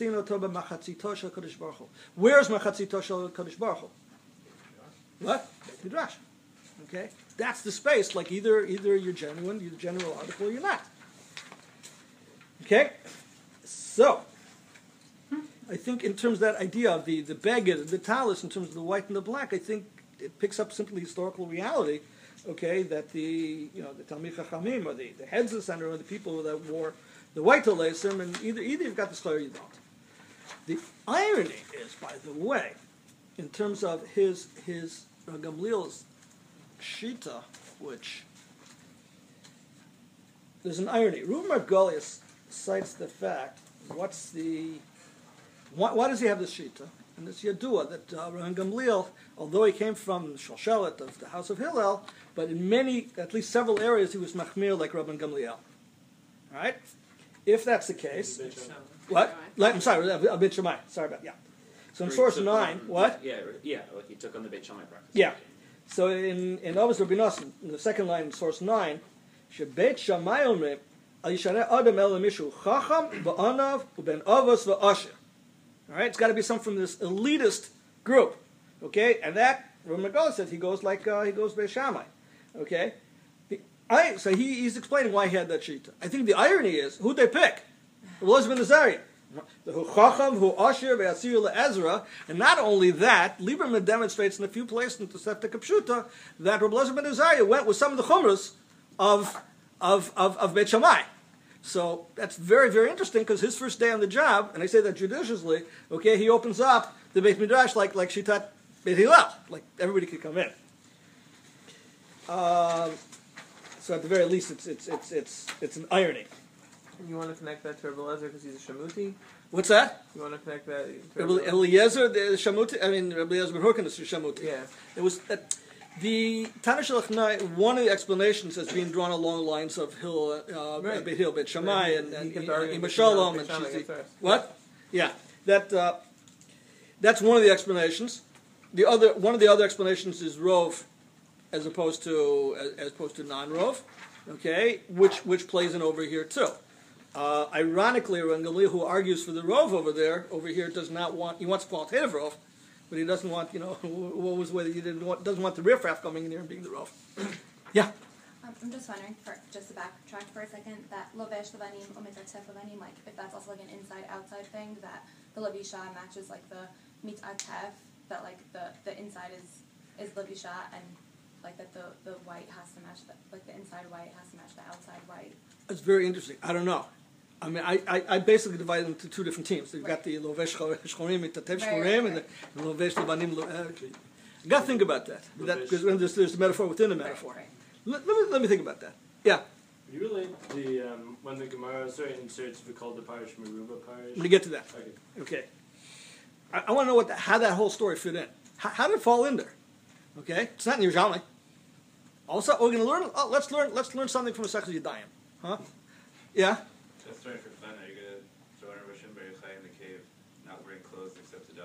B: Machatzito Shel Kadosh Baruch Hu? What? Midrash. Okay, that's the space. Like either you're genuine, you're the general article, or you're not. Okay, so I think in terms of that idea of the beged, the talis, in terms of the white and the black, I think it picks up simply historical reality. Okay, that the Talmid Chachamim or the heads of the center or the people that wore the white lesim, and either you've got the schar or you don't. The irony is, by the way, in terms of his Gamliel's shita, which there's an irony. Reuben Margolius cites the fact, why does he have this shita? And it's Yadua that Rabban Gamliel, although he came from Shalshelet of the house of Hillel, but in many, at least several areas, he was machmir like Rabban Gamliel. All right? If that's the case, what? I'm sorry, Beit Shammai. Sorry about So in source 9, what?
C: Yeah, like he took on the Beit Shammai practice.
B: Yeah. So in Avos Rabbi Nosson, in the second line in source 9, Shebeit Shammai omrim al yishaneh adam el mishu chacham v'anav uben avos v'asher. All right, it's got to be some from this elitist group, okay? And that Rabbi Margolius said he goes Beit Shammai, okay? So he's explaining why he had that shita. I think the irony is who'd they pick? Rabbi ben Azariah. Who Chacham, who Asher, ve'asir le'ezra, and not only that, Lieberman demonstrates in a few places in Tosefta Kapshuta that Rabbi ben Azariah went with some of the chumras of Beit Shammai. So that's very, very interesting because his first day on the job, and I say that judiciously, okay, he opens up the Beit Midrash like Shitat Beit Hillel, like everybody could come in. So at the very least, it's an irony.
D: You want to connect that to Rebbe Eliezer because he's a Shamuti?
B: What's that?
D: You want to connect that to
B: Rebbe Eliezer, the Shamuti? I mean, Rebbe Eliezer ben Hurkin is a Shamuti.
D: Yeah.
B: It was the Tana Shalachnai. One of the explanations has been drawn along the lines of
D: Right.
B: Beit Hillel, Beit Shammai, and
D: Ima
B: Shalom, and Shizi. What? Yeah, that's one of the explanations. One of the other explanations is Rov, as opposed to non-Rov. Okay, which plays in over here too. Ironically, Rangali, who argues for the Rov over here he wants qualitative Rov, but he doesn't want, what was the way that doesn't want the riffraff coming in here and being the Rov. Yeah?
J: I'm just wondering, just to backtrack for a second, that Lovesh Levanim, Omitatef Levanim, like, if that's also like an inside-outside thing, that the Levisha matches like the Mitatef, that like the inside is Levisha, and like that the white has to match, like the inside white has to match the outside white.
B: It's very interesting. I don't know. I mean, I basically divide them into two different teams. You've got the Lovesh Shchorim, Mitatev Shchorim, and the Lovesh Levanim. You got to think about that. Because there's a metaphor within a metaphor.
J: Right.
B: Let me think about that. Yeah.
E: You relate the when the Gemara inserts we call the parish Meruba parish.
B: I'm going to get to that.
E: Okay.
B: I want to know how that whole story fit in. How did it fall in there? Okay, it's not in Yerushalmi. Also, we're going to learn. Let's learn something from a Masechtas Yedayim. Huh? Yeah.
K: Just starting for fun, are you going to throw in Rosh Hashanah in the cave, not wearing clothes except to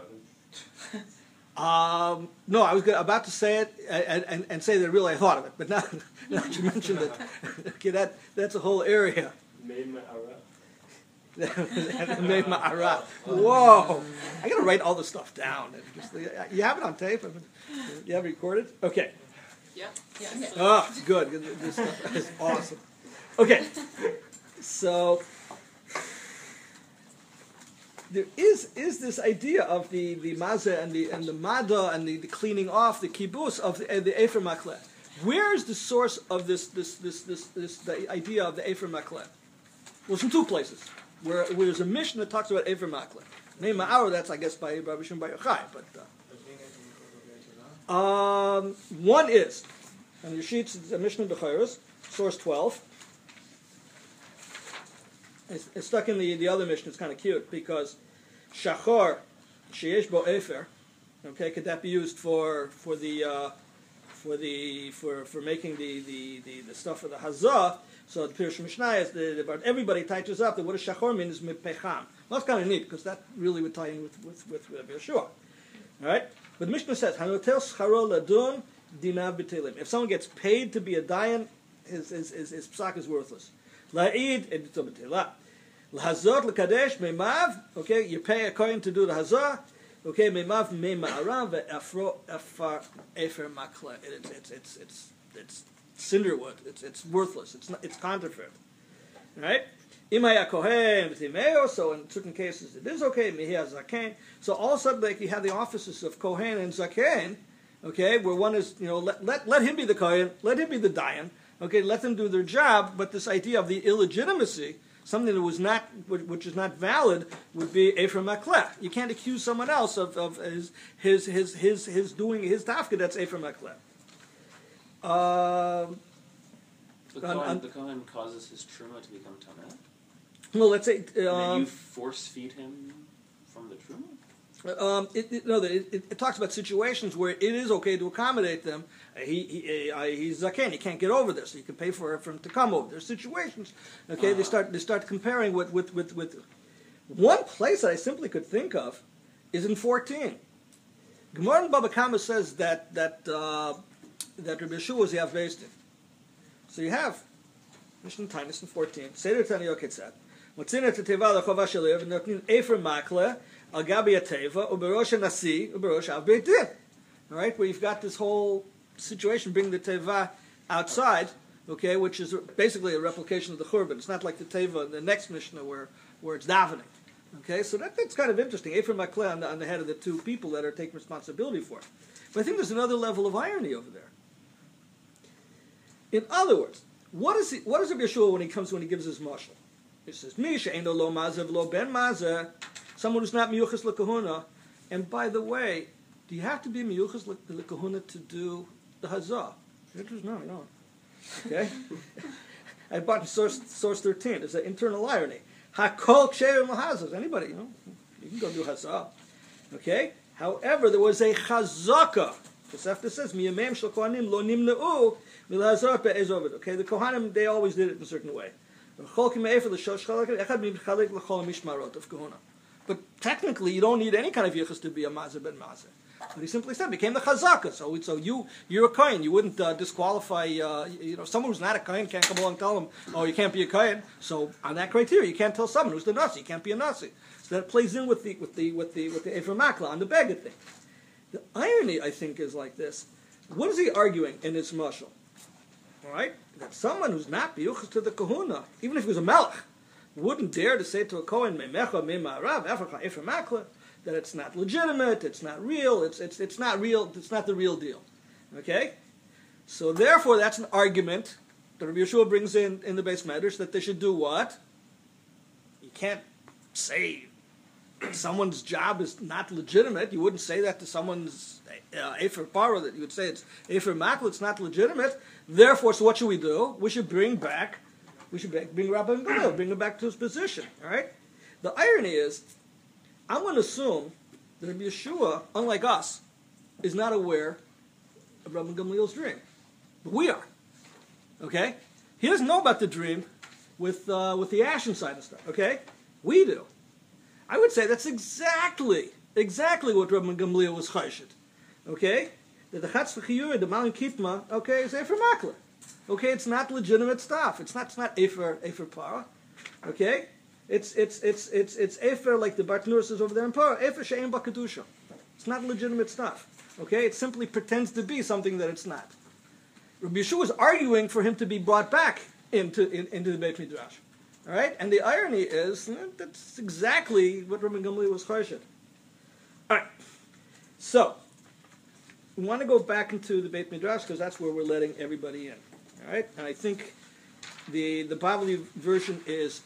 K: daven?
B: No, I was about to say it and say that really I thought of it, but now that you mentioned it, okay, that's a whole area.
E: Made Ma'ara.
B: Made Ma'ara. Whoa! I got to write all this stuff down. You have it on tape? You have it recorded? Okay.
F: Yep. Yeah.
B: Oh, good. This stuff is awesome. Okay, so there is this idea of the mazeh and the mada and the cleaning off, the kibbutz of the Efer Makleh. Where is the source of this the idea of the Efer Makleh? Well, it's in two places. Where there's a mission that talks about Efer Makleh. Name Ma'ara, that's I guess by Rabbi Shimon Bar Yochai, but one is on your sheets. It's a Mishnah B'chayros, source 12. It's stuck in the other mission. It's kind of cute because shachar sheyesh bo efer. Okay, could that be used for making the stuff for the hazah? So the Pirush Mishnah is about everybody touches up that what a shachar means is mipecham. Well, that's kind of neat because that really would tie in with Yeshua. All right, but the Mishnah says hanotel scharo ladun dinav b'telim. If someone gets paid to be a dayan, his psak is worthless. La'id edito b'teilah. L'hazot l'kadesh meimav. Okay, you pay a kohen to do the hazah. Okay, meimav meima'aram ve'afro afar efer makleh. It's cinder wood. It's worthless. It's counterfeit. Right? Imaya kohen v'timeo. So in certain cases it is okay. Mihia zaken. So all of a sudden, like you have the offices of kohen and zaken. Okay, where one is let him be the kohen, let him be the dayan. Okay, let them do their job, but this idea of the illegitimacy, Something that was not, which is not valid, would be Ephraim Makleh. You can't accuse someone else of his doing his tafka. That's Ephraim Makleh.
C: The Kohen causes his truma to become tameh.
B: Well, let's say
C: And then you force feed him from the truma.
B: it talks about situations where it is okay to accommodate them. He's zaken. He can't get over this. So you can pay for him to come over. There's situations. Okay, they start comparing with one place that I simply could think of is in 14. Gemara in Baba Kama says that Rabbi Yeshua was Yav Beis Din. So you have Mishnah Tainus in 14. Seder Tani Yoketzat. Motzina Teteva Lechova Shalev and Notnin Ephraim Makle Al Gabi Ateva Uberosh Nasi Uberosh Av Beit Din. All right, where you've got this whole situation, bring the teva outside, okay, which is basically a replication of the churban. It's not like the teva in the next Mishnah where it's davening. Okay, so that's kind of interesting. Ephraim Makleh on the head of the two people that are taking responsibility for it. But I think there's another level of irony over there. In other words, what is Rabbi Yeshua when he gives his mashal? He says, "Misha ain't no lo mazev lo ben mazev," someone who's not miyuchas lekahuna. And by the way, do you have to be miyuchas lekahuna to do the hazah? The answer is no, you don't. Okay? I bought in source 13. There's an internal irony. Hakol ksheir lahazah. Anybody, you can go do hazah. Okay? However, there was a chazaka. Because after it says, miyamem shel kohanim lo nimna'u milahazah be'ezovid. Okay? The kohanim, they always did it in a certain way. But technically, you don't need any kind of yichus to be a mazeh ben mazeh. But he simply said, became the chazaka. So you're a kohen. You wouldn't disqualify. Someone who's not a kohen can't come along and tell him, oh, you can't be a kohen. So on that criteria, you can't tell someone who's the nasi. You can't be a nasi. So that plays in with the Ephraim Makla on the beggar thing. The irony, I think, is like this. What is he arguing in his mashal? All right, that someone who's not biyuchas to the kahuna, even if he was a melech, wouldn't dare to say to a kohen, memecha mimarav efracha Ephraim Makla, that it's not legitimate, it's not real, it's not real, it's not the real deal. Okay? So therefore that's an argument that Rabbi Yeshua brings in the Beis Medrash that they should do what? You can't say that someone's job is not legitimate. You wouldn't say that to someone's Ephraim Paro, that you would say it's Ephraim Makla, it's not legitimate. Therefore, so what should we do? We should bring Rabbi Gamliel, bring him back to his position. All right? The irony is, I'm going to assume that Rabbi Yeshua, unlike us, is not aware of Rabbi Gamliel's dream. But we are. Okay? He doesn't know about the dream with the ash inside and stuff. Okay? We do. I would say that's exactly what Rabbi Gamliel was chayshit. Okay? That the Chatz v'chiyur, the Malin Kitma, okay, is Ephraim Makla. Okay? It's not legitimate stuff. It's not Ephraim Para. Okay? It's Efer, like the Bartanur says over there in Parah, Efer she'en b'kedusha. It's not legitimate stuff. Okay? It simply pretends to be something that it's not. Rabbi Yeshua is arguing for him to be brought back into the Beit Midrash. All right? And the irony is, that's exactly what Rabbi Gamliel was chayshit. All right. So, we want to go back into the Beit Midrash because that's where we're letting everybody in. All right? And I think the Bavli version is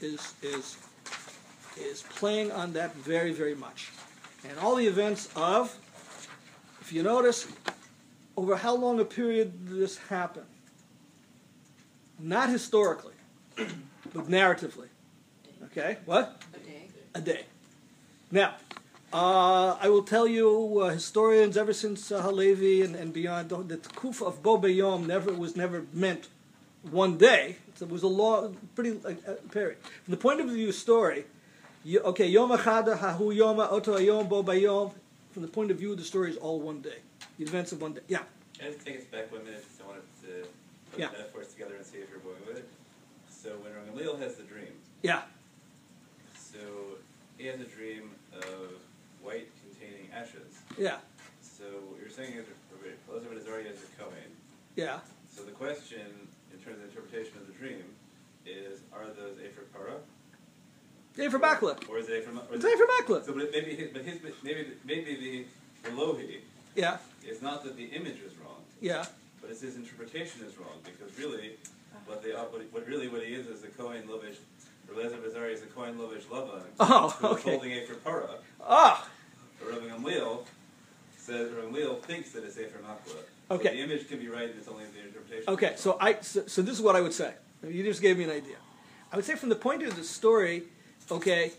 B: playing on that very, very much. And all the events of, if you notice, over how long a period did this happen? Not historically, but narratively. Okay? What? A day. Now, I will tell you, historians ever since Halevi and beyond, that the Kufa of Bo Beyom was never meant one day. It was a long, pretty period. From the point of view of the story, Yom Achada, Hahu Yoma, Oto Ayom, Bo Bayom, from the point of view of the story is all one day. The events of one day. Yeah.
K: Can I just take us back 1 minute? Because I wanted to put the metaphors together and see if you're going with it. So when Gamliel has the dream.
B: Yeah.
K: So he has a dream of white containing ashes.
B: Yeah.
K: So what you're saying is Elizabeth is already as a Kohen.
B: Yeah.
K: So the question, in terms of interpretation of the dream, is: are those Ephraim Para?
B: Ephraim Makla.
K: Or is it Ephraim?
B: It's Ephraim Makla.
K: So, but maybe the Lohi.
B: Yeah.
K: It's not that the image is wrong.
B: Yeah.
K: But it's his interpretation is wrong because really, what he is the Kohen Lovish Rabbi Azariah is a Kohen Lovish Lavan,
B: Oh,
K: who was
B: okay.
K: holding Efer Para.
B: Ah,
K: But Rabbi Gamliel says Rabbi Gamliel thinks that it's Efer Makla.
B: Okay.
K: So the image can be right, and it's only the interpretation.
B: okay. So so this is what I would say. You just gave me an idea. I would say from the point of view of the story, okay,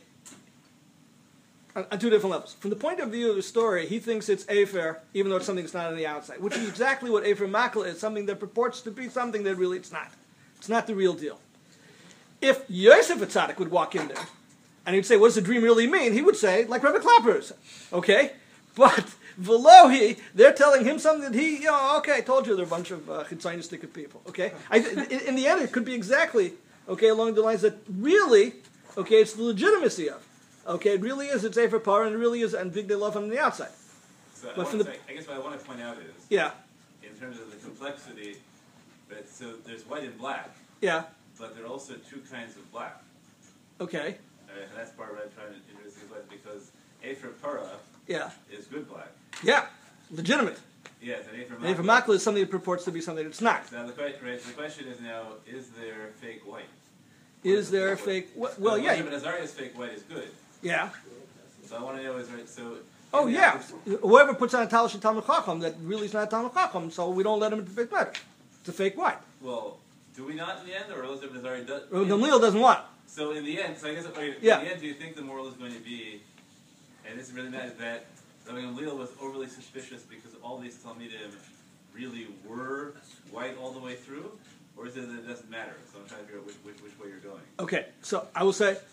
B: on two different levels. From the point of view of the story, he thinks it's Efer, even though it's something that's not on the outside, which is exactly what Efer Makla is, something that purports to be something that really it's not. It's not the real deal. If Yosef Atzadik would walk in there, and he'd say, what does the dream really mean? He would say, like Rebbe Klapper said, okay? But Velohi, they're telling him something that he, okay, I told you they're a bunch of Chitzionistic people, okay? In the end, it could be exactly, okay, along the lines that really, okay, it's the legitimacy of, okay, it really is, it's Efer Par, and it really is, and Big Day Love on the outside.
K: So
B: But
K: I guess what I want to point out is,
B: Yeah,
K: in terms of the complexity, that so there's white and black,
B: yeah,
K: but there are also two kinds of black.
B: okay,
K: And that's part of what I'm trying to introduce is like, because Efer Para
B: yeah,
K: is good black.
B: yeah, legitimate.
K: Yes, and Efer
B: And Efer
K: Makla.
B: Makla is something that purports to be something that's not.
K: Now the question is now, is there fake white?
B: Is there a fake, well, yeah,
K: But Azariah's fake white is good.
B: yeah.
K: So I want to know is right. So
B: Oh
K: in the
B: yeah,
K: applic-
B: whoever puts on a Talmud Talmud Chacham that really is not a Talmud Chacham, so we don't let him into the big matter. It's a fake white.
K: Well, do we not in the end, or Elizabeth Azariah does?
B: Gamliel doesn't want it.
K: So in the end, so I guess
B: Yeah.
K: in the end, do you think the moral is going to be, and this is really mad, that Rabbi Gamliel was overly suspicious because all these Talmidim really were white all the way through, or is it that it doesn't matter? So I'm trying to figure out which way you're going.
B: Okay, so I will say,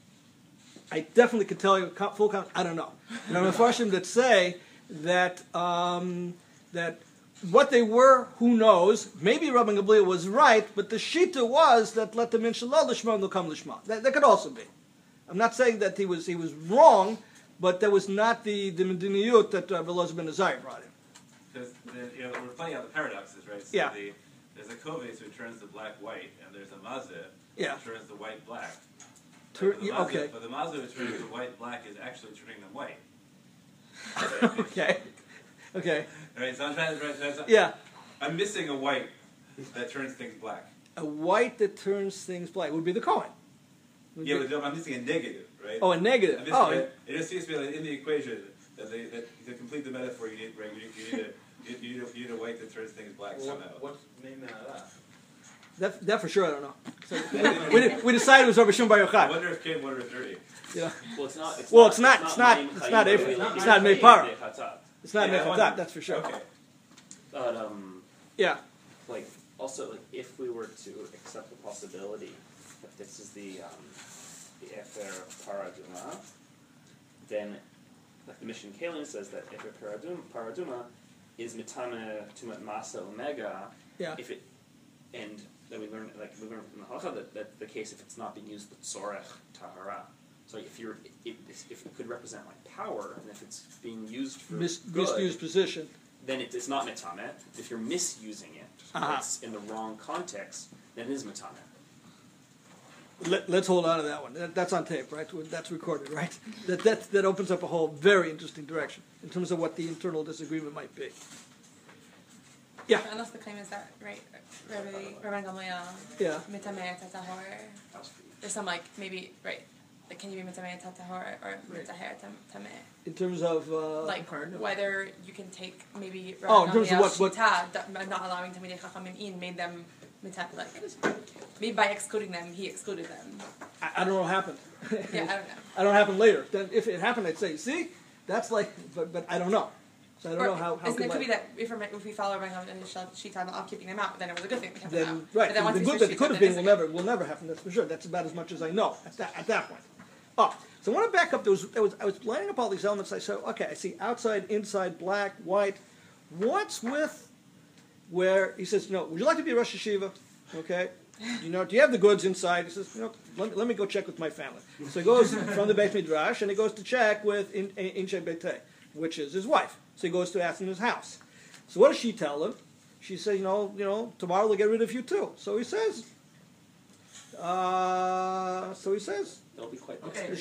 B: I definitely could tell you full count. I don't know. There are Mepharshim that say that that what they were, who knows? Maybe Rabbi Gamliel was right, but the shita was that let them in shalal lishma and they'll come lishma. That could also be. I'm not saying that he was wrong, but that was not the mediniyut that Rabbi Elazar ben Azariah brought in.
K: Because we're playing out the paradoxes, right? So
B: Yeah.
K: There's a koves who turns the black white, and there's a mazeh
B: Yeah.
K: who turns the white black.
B: Okay.
K: But the mazeh who turns the white black is actually turning them white.
B: Okay. Okay.
K: Right, so I'm trying to.
B: Yeah.
K: I'm missing a white that turns things black.
B: A white that turns things black would be the Kohen. Would
K: Yeah,
B: be-
K: but I'm missing a negative, right?
B: Oh, a negative.
K: I'm missing
B: Oh,
K: it just seems to me like in the equation that to complete the metaphor, you need a white that turns things black somehow.
H: What's made out of that?
B: that for sure I don't know. So we decided it was Rabbi Shimon Bar
K: I
B: Yochai.
K: wonder if Kim, wonder if dirty.
B: Yeah.
C: Well, it's not. It's
B: Well,
C: not.
B: it's not- it's not-
C: Mayim
B: it's
C: Chayim
B: not
C: B'Levi.
B: Ephraim. It's
C: not
B: not
C: Mayim
B: Meipara.
C: Chatzat.
B: It's not
K: Yeah, I
B: Mechatzat,
K: wonder-
B: that's for sure.
K: Okay.
C: But
B: Yeah.
C: like also like if we were to accept the possibility that this is the Efer Paraduma, then like the Mishnah Kalim says that Efer Paraduma is mitame tumat masa omega.
B: Yeah.
C: If it and then we learn in the halacha that that's the case if it's not being used with tzorech tahara. So if it could represent like power, and if it's being used for good,
B: Misused position.
C: then it's not mitame. If you're misusing it, or it's in the wrong context, then it is mitame.
B: Let's hold on to that one. That's on tape, right? That's recorded, right? That opens up a whole very interesting direction in terms of what the internal disagreement might be. Yeah.
L: Unless the claim is that, right, Rabbi Gamliel,
B: Yeah.
L: mitameh tatahor. There's some maybe, right, like can you be mitameh tatahor or mitaher tameh?
B: In terms of
L: Like whether you can take maybe Rabbi
B: Oh, in terms of
L: Gamliel's
B: what-
L: shita, not allowing Talmidei Chachamim in, made them maybe by excluding them, he excluded them.
B: I don't know what happened.
L: Yeah, I don't know.
B: I don't know what happened later. Then if it happened, I'd say, see, that's but I don't know. So I don't know how
L: It could be that if we follow Rabbi Gamliel's shita of keeping them out, then it was a good thing we kept them
B: then
L: out.
B: right.
L: But then once
B: The
L: he
B: good
L: switched
B: that could have
L: shita, then
B: been
L: it's
B: will never happen. That's for sure. That's about as much as I know at that point. Oh, so I want to back up. I was lining up all these elements. I said, okay, I see outside, inside, black, white. What's with where he says, would you like to be a Rosh Hashiva? Okay. Do you have the goods inside? He says, let me go check with my family. So he goes from the Beit Midrash and he goes to check with Inshe Beitei, which is his wife. So he goes to ask in his house. So what does she tell him? She says, tomorrow they'll get rid of you too. So he says,
C: They'll be quite
F: Okay.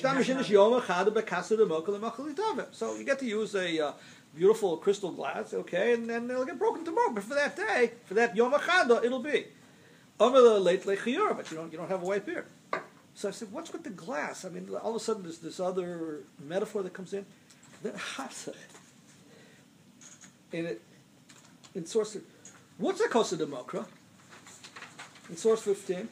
B: So you get to use a beautiful crystal glass, okay, and then it'll get broken tomorrow. But for that day, for that Yom HaChada, it'll be. But you don't have a white beard. So I said, what's with the glass? I mean, all of a sudden there's this other metaphor that comes in. Then Hafsa, in source, what's a kosa demokra? In source 15.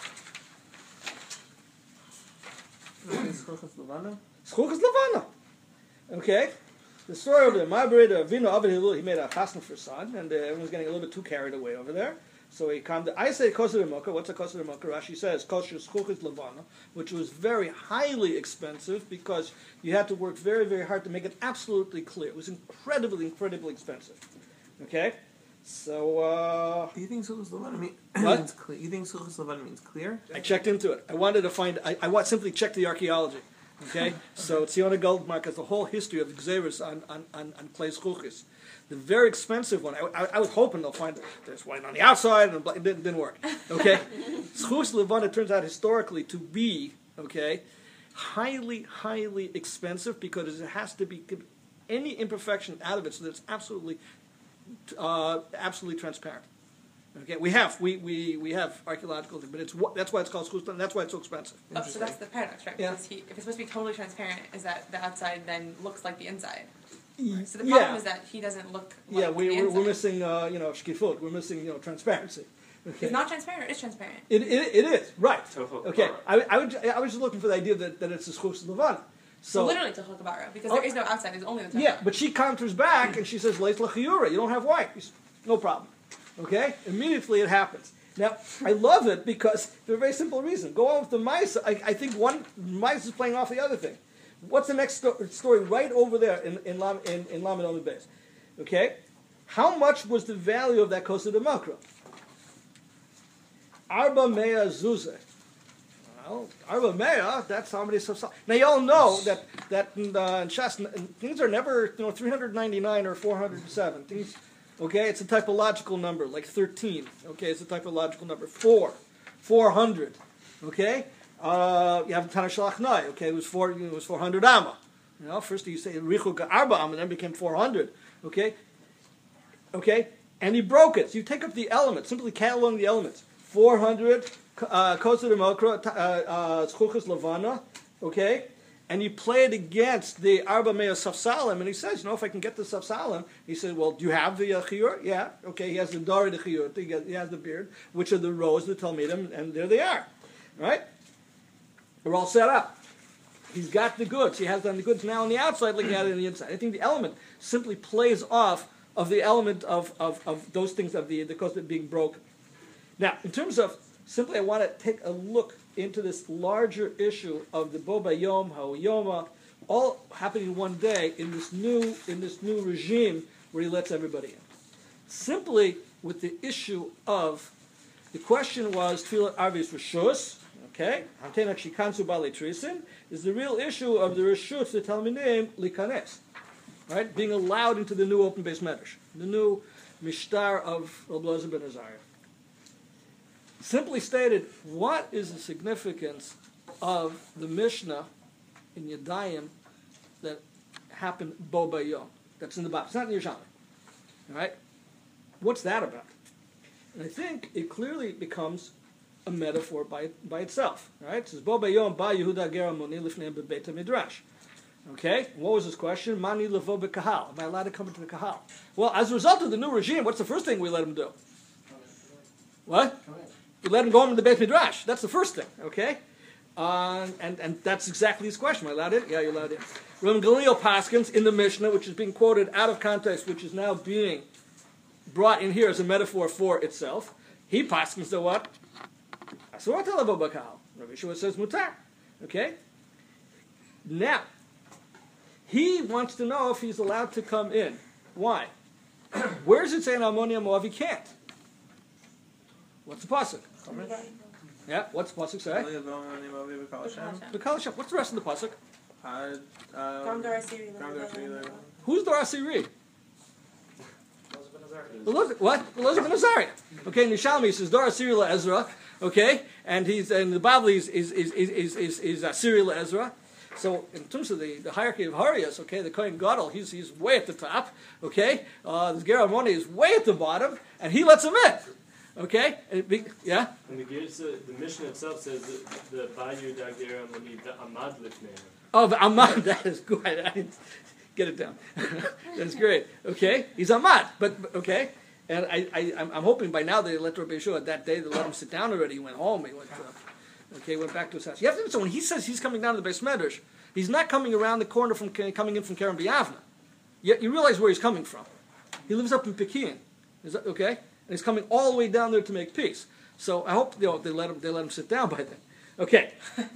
D: Schulchas Levana.
B: Schulchas Levana. Okay? The story of the Ma'abreda Avinu Aved Hilul, he made a chasna for his son, and everyone's getting a little bit too carried away over there. So he come to, I say kosa demokra. What's a kosa demokra? Rashi says kosher schulchas Levana, which was very highly expensive because you had to work very, very hard to make it absolutely clear. It was incredibly, incredibly expensive. Okay? So,
D: Do you think Schulchas Levana
B: What?
D: means clear? You think Schulchas Levana means clear?
B: I checked into it. I wanted to find, I want simply check the archaeology. Okay? So Tziona Goldmark has the whole history of Xeris on clay schulchis. The very expensive one, I was hoping they'll find there's white on the outside, and it didn't work. Okay? Schulchas Levana turns out historically to be, okay, highly, highly expensive because it has to be any imperfection out of it so that it's absolutely transparent. Okay, we have archaeological things, but that's why it's called schulchas, and that's why it's so expensive.
L: Oh, so that's the paradox, right?
B: Yeah.
L: Because if it's supposed to be totally transparent, is that the outside then looks like the inside?
B: Right.
L: So the problem is that he doesn't look like
B: Yeah,
L: the
B: we're
L: inside.
B: missing shkifut. We're missing transparency. Okay.
L: It's not transparent, or it's transparent.
B: It is right.
C: Tofu
B: Okay,
C: Kabara.
B: I was just looking for the idea that it's a schulchas Levana.
L: So
B: So
L: literally to Kabara, because there is no outside, there's only the top.
B: yeah, but she counters back and she says leis lachiyura. You don't have white. No problem. Okay, immediately it happens. Now I love it because for a very simple reason. Go on with the mice. I think one mice is playing off the other thing. What's the next story right over there in Lamed Amud Beis? Okay, how much was the value of that kosa demokra? Arba mea zuzah. Well, Arba mea, that's how many subsal. Now you all know that in Shas, things are never 399 or 407. Things, okay, it's a typological number like 13. Okay, it's a typological number 400. Okay. You have Tana Shalachnai, okay, it was 400 amma. First you say Richu Arba amma, and then it became 400. Okay? And he broke it. So you take up the elements, simply catalog the elements. 400 kosa demokra schulchas Levana, okay? And you play it against the Arba Mea Safsalim, and he says, if I can get the Safsalim, he said, well, do you have the chiyur? Yeah, okay, he has the Dari the chiyur, he has the beard, which are the rows, the Talmidim, and there they are. Right? We're all set up. He's got the goods. He has done the goods now on the outside like he had it on the inside. I think the element simply plays off of the element of those things of the coast being broken. Now, in terms of simply, I want to take a look into this larger issue of the Bo Bayom, Ha'oyoma, all happening one day in this new regime where he lets everybody in. Simply with the issue of the question was Tfilat Arvis Rishus. Okay, is the real issue of the Rishut, the Talmidim, Likanes, right? Being allowed into the new open base medrash, the new Mishtar of Rabbi Elazar ben Azariah. Simply stated, what is the significance of the Mishnah in Yadayim that happened Bo Bayom? That's in the Bab. It's not in Yerushalmi. All right? What's that about? And I think it clearly becomes a metaphor by itself. Right? It says, Bo Bayom ba Yehuda Ger Amoni lifnei bebeit midrash. Okay? What was his question? Mani levo bekahal. Am I allowed to come into the kahal? Well, as a result of the new regime, what's the first thing we let him do? What? We let him go into the Beit Midrash. That's the first thing. Okay? And that's exactly his question. Am I allowed in? Yeah, you're allowed in. Rabbi Gamliel Paskins in the Mishnah, which is being quoted out of context, which is now being brought in here as a metaphor for itself. He Paskins the what? Rabbi Yeshua says mutar. Okay? Now, he wants to know if he's allowed to come in. Why? Where does it say in Ammonium Moav he can't? What's the pasuk? Yeah, what's the pasuk say? What's the rest of the pasuk? Who's the Asiri? What? Elazar ben Azariah. Okay, in Yerushalmi he says Dor Asiri LaEzra. Okay, and he's in the Bible is Asiri LaEzra. So in terms of the hierarchy of Harias, okay, the Kohen Gadol, he's way at the top. Okay, the Ger Amoni is way at the bottom, and he lets him in. Okay? Yeah?
E: And the Mishnah itself says that the Bayu Dagera Mani Amad Lifnei.
B: Oh, the Ahmad, that is good. I didn't get it down. That's great. Okay? He's Ahmad, but okay? And I'm hoping by now they let Rabbi Yeshua, that day they let him sit down already. He went home. He went back to his house. You have to understand, when he says he's coming down to the Beis Medrash, he's not coming around the corner from coming in from Kerem B'Yavna. You realize where he's coming from. He lives up in Pekin. Is that okay? And he's coming all the way down there to make peace. So I hope they let him sit down by then. Okay.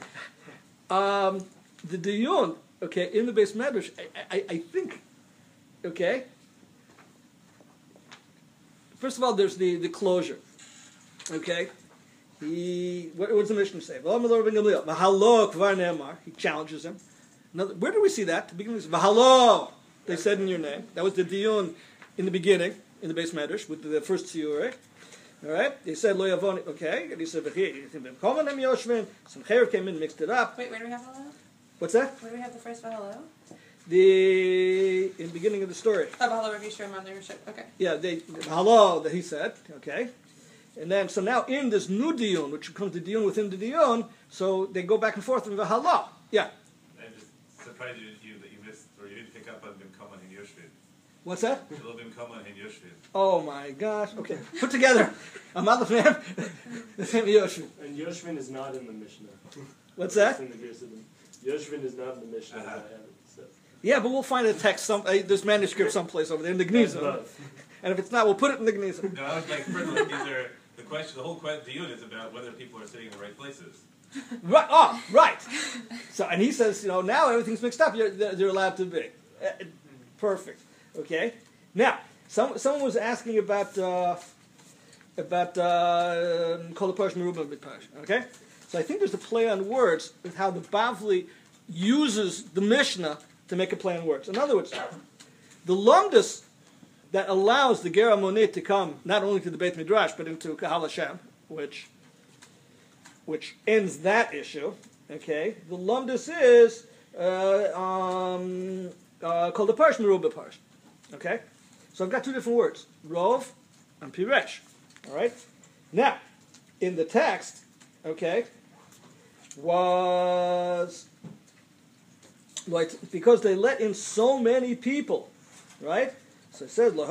B: The Diyun, okay, in the Beis Medrash, I think, okay. First of all, there's the closure. Okay. What does the Mishnah say? He challenges him. Where do we see that? To begin with, V'halo, they said in your name. That was the Diyun in the beginning, in the Beis Medrash, with the first Tziyureh. All right? They said, Lo Yavoni, okay. And he said, some Cherev came in and mixed it up.
L: Wait, where do we have hello?
B: What's that?
L: Where do we have the first hello?
B: In the beginning of the story.
L: Oh, hello, Rabbi Yishua, Mother Yishua. Okay.
B: Yeah, hello, that he said, okay. And then, so now in this new Diyun, which becomes the Diyun within the Diyun, so they go back and forth and go, hello. Yeah.
K: I'm just surprised that you missed, or you didn't pick up on Bimkoma and Yoshvin.
B: What's that?
K: Little Bimkoma and Yoshvin.
B: Oh my gosh. Okay. Put together. I'm out of the same Yoshvin.
E: And Yoshvin is not in the Mishnah.
B: What's that?
E: Yoshvin is not in the Mishnah. As I have it, so.
B: Yeah, but we'll find a text, this manuscript someplace over there in the Gniza. And if it's not, we'll put it in the Gniza.
K: No, I was like, first of all, the whole question is about whether people are sitting in the right places.
B: Right. Oh, right. So, and he says, now everything's mixed up. They're allowed to be. Perfect. Okay. Now, someone was asking about Kol HaParsh Merubah B'Parsh. Okay. So I think there's a play on words with how the Bavli uses the Mishnah to make a play on words. In other words, the Lumdus that allows the Ger Amonit to come not only to the Beit Midrash but into Kahal Hashem, which ends that issue. Okay, the Lumdus is called the Parsh Merubah Parsh. Okay, so I've got two different words, Rov and Piresh. All right, now in the text, okay, was like because they let in so many people, right? So it says,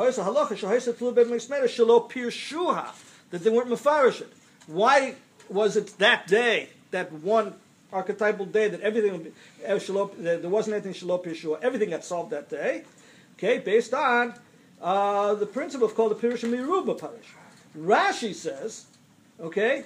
B: that they weren't mefarish it. Why was it that day, that one archetypal day, that everything, there wasn't anything Shalom Yeshua, everything got solved that day, okay, based on the principle of called the Pirush Merubah Parish. Rashi says, okay,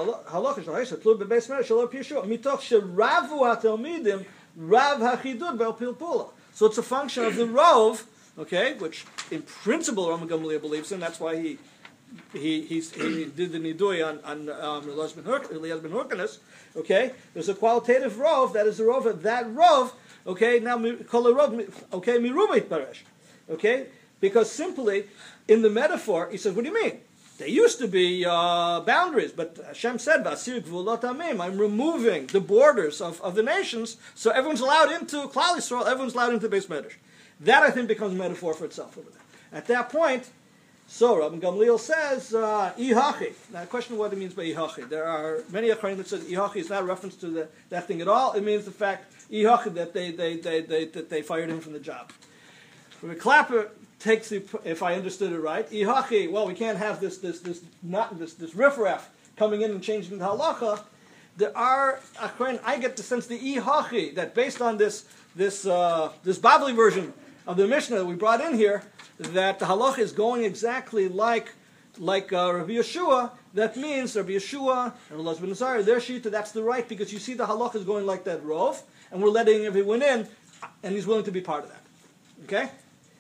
B: so it's a function of the Rov, okay, which in principle Rambam Gamliel believes in. That's why he did the nidui on Elias ben Hyrcanus. Okay, there's a qualitative rov that is the rov of that rov. Okay, now call a rov. Okay, mirubah paresh. Okay, because simply in the metaphor, he says, what do you mean? There used to be boundaries, but Hashem said, "Vasir gvulot amim." I'm removing the borders of the nations, so everyone's allowed into Klal Yisrael. Everyone's allowed into the Beis Medrash. That, I think, becomes a metaphor for itself over there. At that point, so Rabbi Gamliel says, Ihachi. Now, the question of what it means by Ihachi. There are many Acharim that says Ihachi is not a reference to that thing at all. It means the fact, Ihachi, that they fired him from the job. Rabbi Clapper takes the, if I understood it right, Ihachi, well, we can't have this riffraff coming in and changing the halacha. There are Acharim, I get the sense, the Ihachi, that based on this Bavli version of the Mishnah that we brought in here, that the halacha is going exactly like Rabbi Yeshua. That means Rabbi Yeshua and Elazar ben Azariah, their shita, that's the right, because you see the halacha is going like that rov, and we're letting everyone in, and he's willing to be part of that. Okay?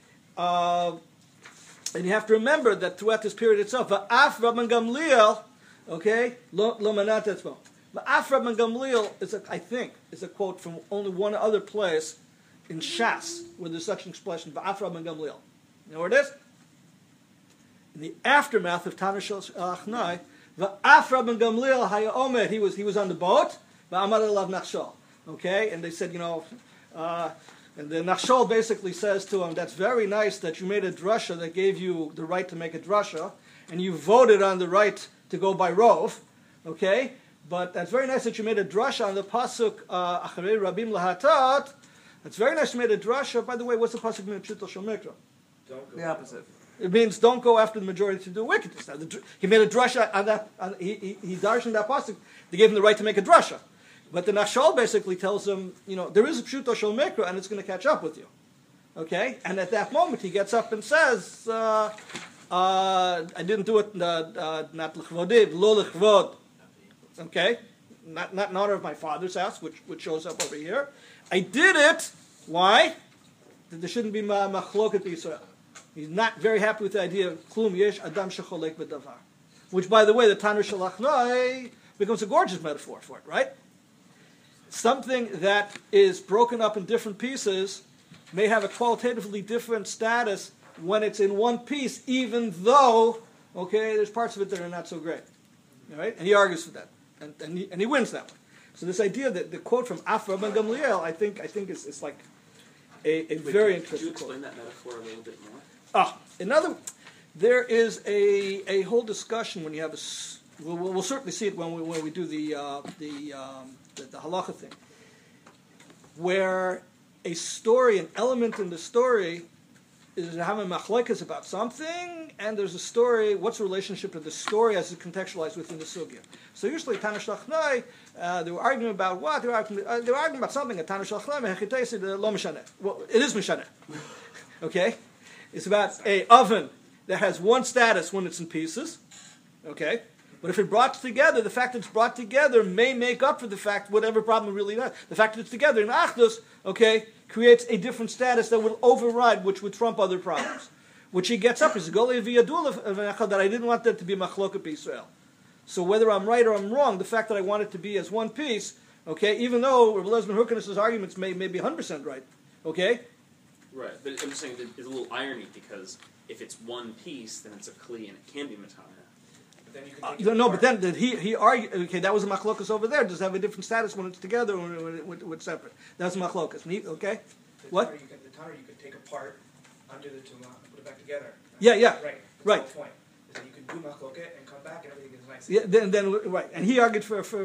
B: And you have to remember that throughout this period itself, Va'af Rabban Gamliel, okay, lo manat etzmo. Va'af Rabban Gamliel is a quote from only one other place in Shas, where there's such an expression, Va'af Rabban Gamliel. You know where it is? In the aftermath of Tana Shel Achnai, Va'af Rabban Gamliel haya omed, he was on the boat, Va'amad elav Nachshol. Okay, and they said, and the Nachshol basically says to him, that's very nice that you made a drasha that gave you the right to make a drasha, and you voted on the right to go by rov, okay? But that's very nice that you made a drasha on the pasuk Acharei Rabim Lahatat. It's very nice you made a drasha. By the way, what's the pasuk mean in Pshuto Shel Mikra?
D: The opposite.
B: It means don't go after the majority to do wickedness. Now, he made a drasha on that. He darshan that pasuk. They gave him the right to make a drasha, but the Nachshol basically tells him, there is a Pshuto Shel Mikra, and it's going to catch up with you. Okay, and at that moment he gets up and says, "I didn't do it not l'chvodiv, lo l'chvod." Okay, not in honor of my father's house, which shows up over here. I did it. Why? That there shouldn't be machloket b'Yisrael. He's not very happy with the idea of klum yesh adam shecholek b'davar, which, by the way, the Tanur Shalachnai becomes a gorgeous metaphor for it, right? Something that is broken up in different pieces may have a qualitatively different status when it's in one piece, even though, there's parts of it that are not so great. All right? And he argues for that. And he wins that one. So this idea that the quote from Afra ben Gamliel, I think is like a very interesting quote.
C: Could you explain that metaphor a little bit more?
B: There is a whole discussion when you have we'll certainly see it when we do the halacha thing, where a story, an element in the story, is having machlekes about something, and there's a story. What's the relationship of the story as it's contextualized within the sugya? So usually, Tanur Shalachnai, they were arguing about what? They were arguing about something. At Tanur Shalachnai, Hechitei said lo mishaneh. Well, it is mishaneh. Okay, it's about a oven that has one status when it's in pieces. Okay. But if it brought together, the fact that it's brought together may make up for the fact, whatever problem it really does. The fact that it's together in Achdus, creates a different status that will override, which would trump other problems. Which he gets up, is Golei v'yadul that I didn't want there to be machloket b'Yisrael. So whether I'm right or I'm wrong, the fact that I want it to be as one piece, even though Rabbi Lezman Hurkanis' arguments may be 100% right,
C: Right, but I'm just saying there's a little irony, because if it's one piece, then it's a kli and it can be matana.
I: But then you can take
B: but then he argued, that was a machlokas over there. Does it have a different status when it's together or when it's separate? That's machlokas. What?
I: The Tanur you could take apart, undo the tumah, put it back together.
B: Yeah.
I: Right.
B: Right.
I: That's the whole point. Is that you can do machloket and come back and everything is nice.
B: Yeah. Then right. And he argued for
I: as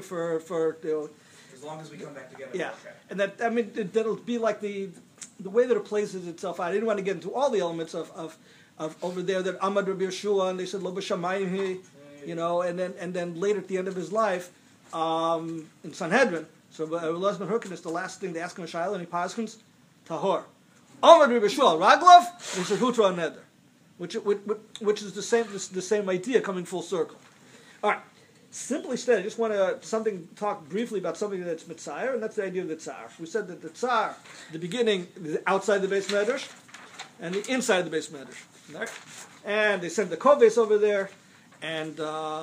I: long as we come back together.
B: Yeah.
I: Okay.
B: And that'll be like the way that it places itself out. I didn't want to get into all the elements of over there that Amad Rabbi Yeshua, and they said lo b'shamayim, and then later at the end of his life in Sanhedrin. So Lezman Hurkanis, the last thing they ask him a shayla, and he paskins tahor. Amad Rabbi Yeshua Raglov, and he said hutra neder, which is the same idea coming full circle. All right. Simply said, I just want to talk briefly about something that's mitzayir, and that's the idea of the tsar. We said that the tsar, the beginning, is outside the base medrash, and the inside of the base medrash. Right? And they sent the koves over there, and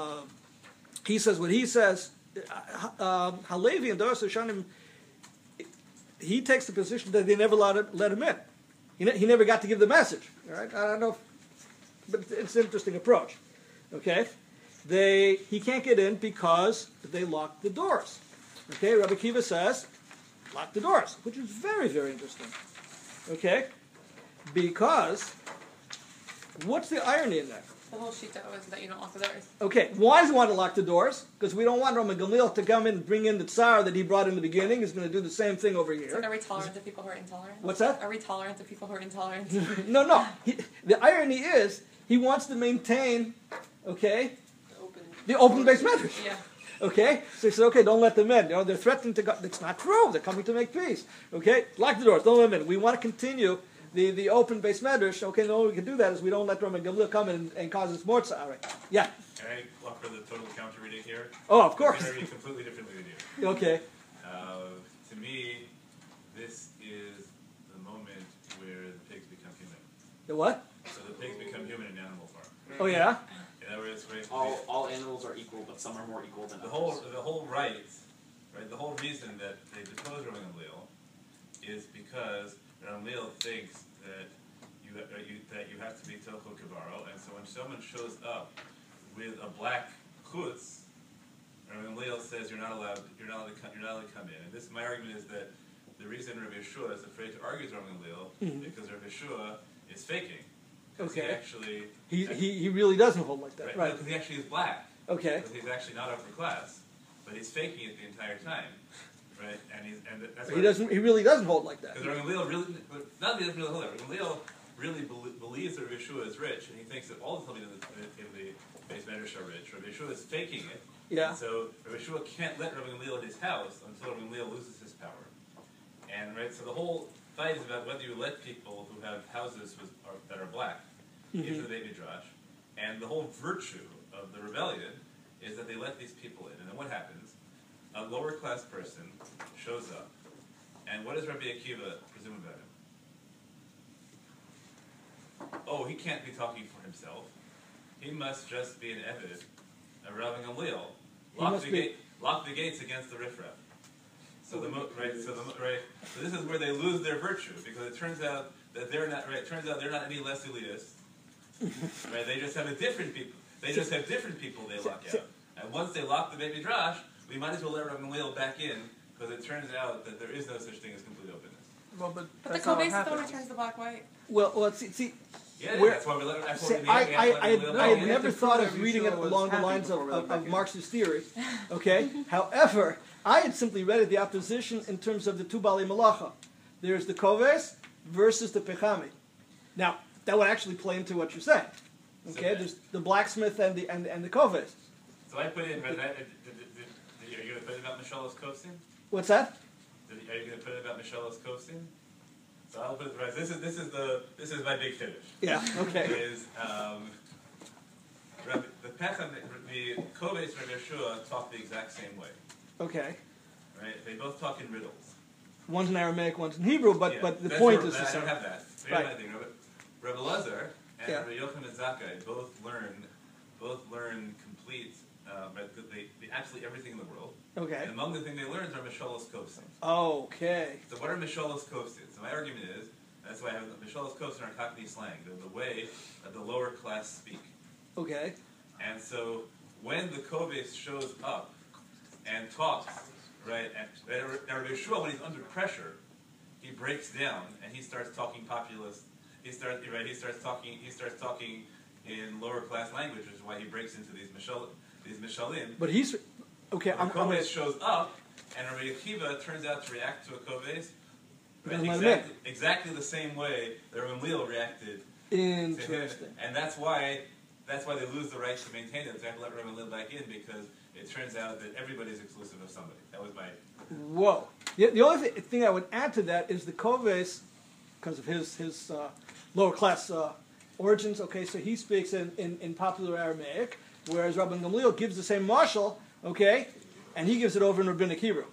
B: he says what he says. Halevi and Doros Hashanim, he takes the position that they never let him in. He never got to give the message. All right? I don't know, but it's an interesting approach. Okay. He can't get in because they locked the doors. Okay, Rabbi Kiva says, lock the doors, which is very, very interesting. Okay, because what's the irony in that?
L: The whole shita was that you don't lock the doors.
B: Okay, why does he want to lock the doors? Because we don't want Rama Gamliel to come in and bring in the tsar that he brought in the beginning. He's going to do the same thing over here.
L: So are we tolerant of people who are intolerant?
B: What's that?
L: Are we tolerant of people who are intolerant?
B: No. The irony is he wants to maintain, the open base medrash.
L: Yeah.
B: Okay? So he said, okay, don't let them in. They're threatening to go. That's not true. They're coming to make peace. Okay? Lock the doors. Don't let them in. We want to continue the open base medrash. Okay, the only way we can do that is we don't let Rama Gamliel come in and cause us more tzara. Yeah?
K: Can I offer the total counter reading here?
B: Oh, of course.
K: I'm going to read completely differently than you.
B: Okay.
K: To me, this is the moment where the pigs become human.
B: The what?
K: So the pigs become human in animal form.
B: Oh, yeah?
K: In other words,
C: all animals are equal, but some are more equal than
K: the
C: others.
K: whole the whole reason that they depose Rama Gamliel is because Rama Gamliel thinks that you have to be Tocho Kibaro, and so when someone shows up with a black chutz, Rama Gamliel says you're not allowed to come in. And my argument is that the reason Rav Yeshua is afraid to argue with Rama Gamliel because Rav Yeshua is faking. 'cause
B: Okay.
K: He actually.
B: He really doesn't hold like that, right?
K: Because he actually is black.
B: Okay.
K: Because he's actually not upper class, but he's faking it the entire time, right? And that's
B: He doesn't. He really doesn't hold like that.
K: Because Rabbi Gamliel really, not that he doesn't really hold it. Rabbi Gamliel really believes that Rabbi Yeshua is rich, and he thinks that all the Talmidim in the base medrash are rich. Rabbi Yeshua is faking it.
B: Yeah.
K: And so Rabbi Yeshua can't let Rabbi Gamliel in his house until Rabbi Gamliel loses his power. And right, so the whole fight is about whether you let people who have houses that are black into the Beit Midrash, and the whole virtue of the rebellion is that they let these people in. And then what happens? A lower class person shows up, and what does Rabbi Akiva presume about him? Oh, he can't be talking for himself. He must just be an Eved, a Rabbi Gamliel. Lock the gates against the riffraff. So So this is where they lose their virtue, because it turns out that they're not right. It turns out they're not any less elitist. Right? They just have different people they lock out. And once they lock the Beit Midrash, we might as well let Rabbi Gamliel back in, because it turns out that there is no such thing as complete openness.
D: Well,
L: But the
D: that's not what
L: Kobe is the one
D: happens.
L: who turns the black white.
B: Well, see.
K: Yeah,
B: Where-
K: that's why we let. That's why
B: See,
K: we
B: I
K: let Gamliel
B: had
K: in.
B: never thought of reading it along the lines of Marx's theory. Okay. However, I had simply read it the opposition in terms of the two Bali Malacha. There's the Koves versus the Pechami. Now that would actually play into what you're saying. Okay. There's the blacksmith and the Koves.
K: So I put in. Are you going to put it about Mishalos Kofsin?
B: What's that?
K: Are you going to put it about Mishalos Kofsin? So I'll put it right. This is my big finish.
B: Yeah. Okay.
K: Is the Pecham, the Koves and Yeshua talk the exact same way.
B: Okay.
K: Right? They both talk in riddles.
B: One's in Aramaic, one's in Hebrew, but the
K: That's
B: point
K: where-
B: is the
K: I
B: same.
K: don't have that.
B: Right.
K: Right. Rabbi Lazar and
B: Yeah.
K: Rabbi Yochanan Zakkai both learn complete, absolutely everything in the world.
B: Okay.
K: And among the things they learned are Mishalos Kofsin.
B: Okay.
K: So what are Mishalos Kofsin? So my argument is, that's why I have Mishalos Kofsin are Cockney slang. They're the way that the lower class speak.
B: Okay.
K: And so when the Koves shows up and talks, right, and Rabbi Yeshua, when he's under pressure, he breaks down and he starts talking populist. He starts talking in lower class language, which is why he breaks into these mishalim.
B: But he's okay.
K: When Koves shows up, and Rabbi Akiva turns out to react to a Koves exactly the same way that Rabbi Gamliel reacted to him.
B: Interesting.
K: And that's why they lose the right to maintain it. They have to let Rabbi Gamliel back in, because it turns out that everybody's exclusive of somebody. That was my...
B: Whoa. The only thing I would add to that is the Koves, because of his lower class origins. Okay, so he speaks in popular Aramaic, whereas Rabbi Gamliel gives the same mashal. Okay, and he gives it over in Rabbinic Hebrew.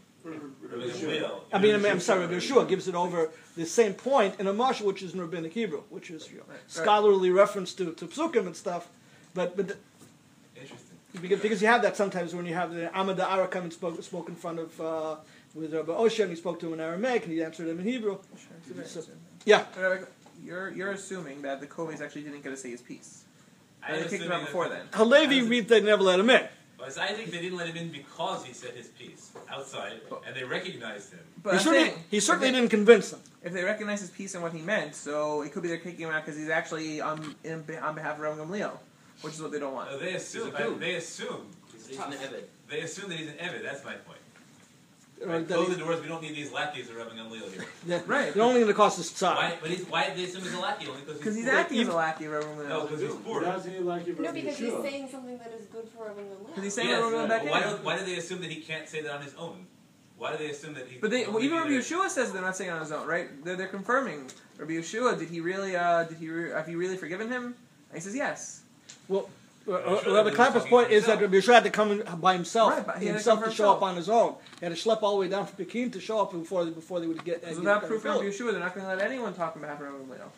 B: I'm sorry, Rabbi Yeshua gives it over the same point in a mashal, which is in Rabbinic Hebrew, which is scholarly reference to psukim and stuff. But
K: interesting.
B: Because you have that sometimes when you have the Amad Ara come and spoke in front of with Rabbi Osher, and he spoke to him in Aramaic, and he answered him in Hebrew. So, yeah.
D: You're assuming that the Koves actually didn't get to say his piece. They kicked him out before then.
B: Halevi read they never let him in.
K: I think they didn't let him in because he said his piece outside, and they recognized him.
D: But
B: He certainly didn't convince them.
D: If they recognized his piece and what he meant, so it could be they're kicking him out because he's actually on behalf of Rabbi Gamliel, which is what they don't want.
K: They assume. They assume
H: He's an Eved.
K: They assume that he's an Eved. That's my point.
B: Right,
K: Close the doors. We don't need these lackeys of Rabbi Gamliel here.
B: Yeah, right. They're only going to cost us tzad.
K: Why did they assume he's a lackey? Only
D: because he's acting as a lackey of Rabbi Gamliel.
K: No, because he's poor.
F: No, because he's saying something that is good for Rabbi Gamliel.
D: Because he's saying Rabbi Gamliel back in.
K: Why do they assume that he can't say that on his own? Why do they assume that he?
D: But even Rabbi Yeshua says they're not saying it on his own, right? They're confirming. Rabbi Yeshua, have you really forgiven him? And he says yes.
B: Well, Rabbi Klapper's point is that Rabbi Yeshua had to come in by himself,
D: Right, he had to
B: himself
D: come
B: to
D: for
B: show
D: himself.
B: up on his own. He had to schlep all the way down from Pekin to show up before they would get.
D: So without proof from Rabbi Yeshua, they're not going to let anyone talk on behalf of Rabbi Gamliel.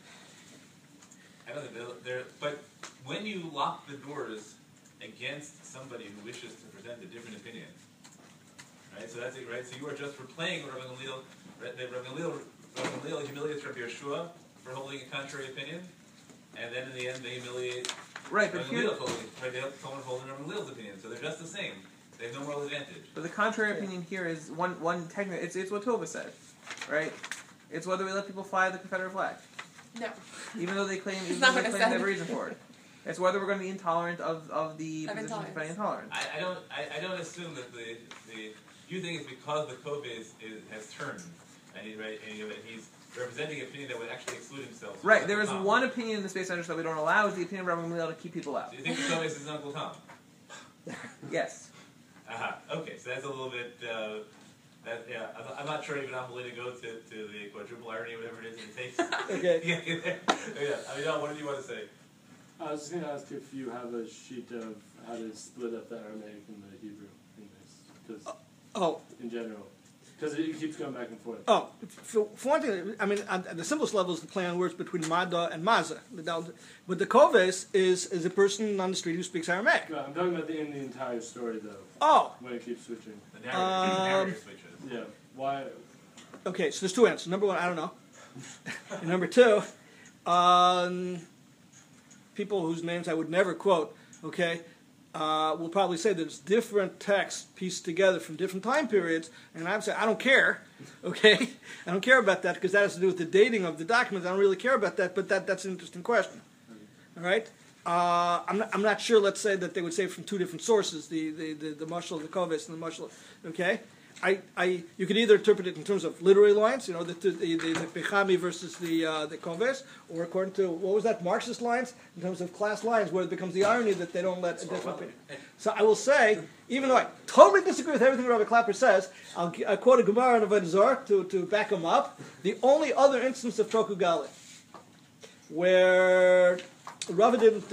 K: I know but when you lock the doors against somebody who wishes to present a different opinion, right? So that's it, right? So you are just replaying what Rabbi Gamliel. Rabbi Gamliel humiliates Rabbi Yeshua for holding a contrary opinion, and then in the end they humiliate.
D: Right, but
K: Rabbi Gamliel someone holding Rabbi Gamliel's opinion. So they're just the same. They have no moral advantage.
D: But the contrary opinion here is one technical. It's what Tova said, right? It's whether we let people fly the Confederate flag.
L: No.
D: Even though they claim,
L: It's not what I
D: they
L: said.
D: have a reason for it. It's whether we're going to be intolerant of the
L: Of
D: position
L: intolerance.
D: defending intolerance.
K: I don't assume that you think it's because the Kobe has turned, and he's representing an opinion that would actually exclude himself. So
D: Right, there is
K: Tom.
D: one opinion in the Space Center that we don't allow, is the opinion of Rabbi Gamliel to keep people out.
K: So you think the Kobe is his Uncle Tom?
D: Yes.
K: Okay, so that's a little bit. I'm not sure even I'm willing to go to the quadruple irony, whatever it is it takes.
B: Okay.
K: Yeah. I mean, what did you want to say?
E: I was just going to ask if you have a sheet of how to split up the Aramaic and the Hebrew in this, because
B: Oh.
E: in general, because it keeps going back and forth.
B: Oh, for one thing, I mean, at the simplest level is the play on words between Mada and Maza. But the Koves is a person on the street who speaks Aramaic.
E: No, I'm talking about in the entire story, though.
B: Oh.
E: When it keeps switching.
K: The narrator switches.
E: Yeah. Why?
B: Okay, so there's two answers. Number one, I don't know. And number two, people whose names I would never quote, okay, will probably say there's different texts pieced together from different time periods, and I would say, I don't care, okay? I don't care about that because that has to do with the dating of the documents. I don't really care about that, but that's an interesting question, all right? I'm not sure, let's say, that they would say from two different sources, the Mashal, the Koves, and the Mashal, okay? You could either interpret it in terms of literary lines, you know, the Bechami versus the Koves, or according to, what was that, Marxist lines, in terms of class lines, where it becomes the irony that they don't let a different opinion. So I will say, even though I totally disagree with everything Rabbi Clapper says, I'll quote a Gemara in Avodah Zarah to back him up. The only other instance of Troku Gali, where Rava didn't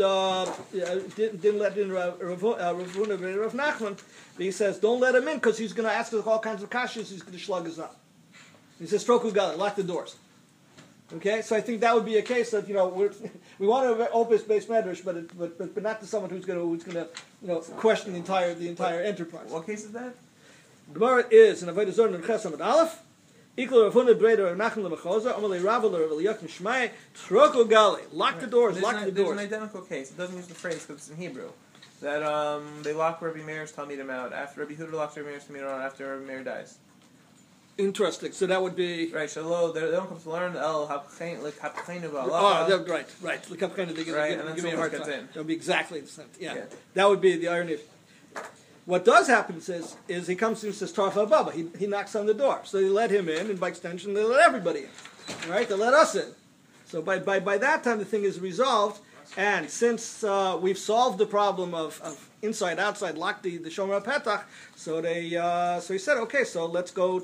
B: let in Ravuna and Rav Nachman. But he says, don't let him in because he's going to ask us all kinds of kashas. He's going to slug us up. He says, Troku Gali, lock the doors. Okay, so I think that would be a case that, you know, we want to opus based medrash, but not to someone who's going to question the entire enterprise.
D: What case is that?
B: Gemara is in Avodah Zarah and Ches Amud Aleph. Ikla Ravuna Breder Nachman Lemechoza Amalei Rava L'Eliyakim Shmai Troku Gali. Lock the doors. Lock the doors.
D: There's an identical case. It doesn't use the phrase because it's in Hebrew. That they lock Rabbi Meir's Talmidim out after Rabbi Huda locks Rabbi Meir's Talmidim out after Rabbi Meir dies.
B: Interesting. So that would be
D: right. So they don't come to learn El Hapchein L'Hapcheinu
B: V'Alacha. Oh, right. L'Hapcheinu. They give me a hard time. That would be exactly the same. Yeah. That would be the irony. What does happen is he comes and says Tarfa Baba. He knocks on the door. So they let him in, and by extension they let everybody in. Right? They let us in. So by that time the thing is resolved. And since we've solved the problem of inside outside, lock the Shomer Petach, so he said, okay, so let's go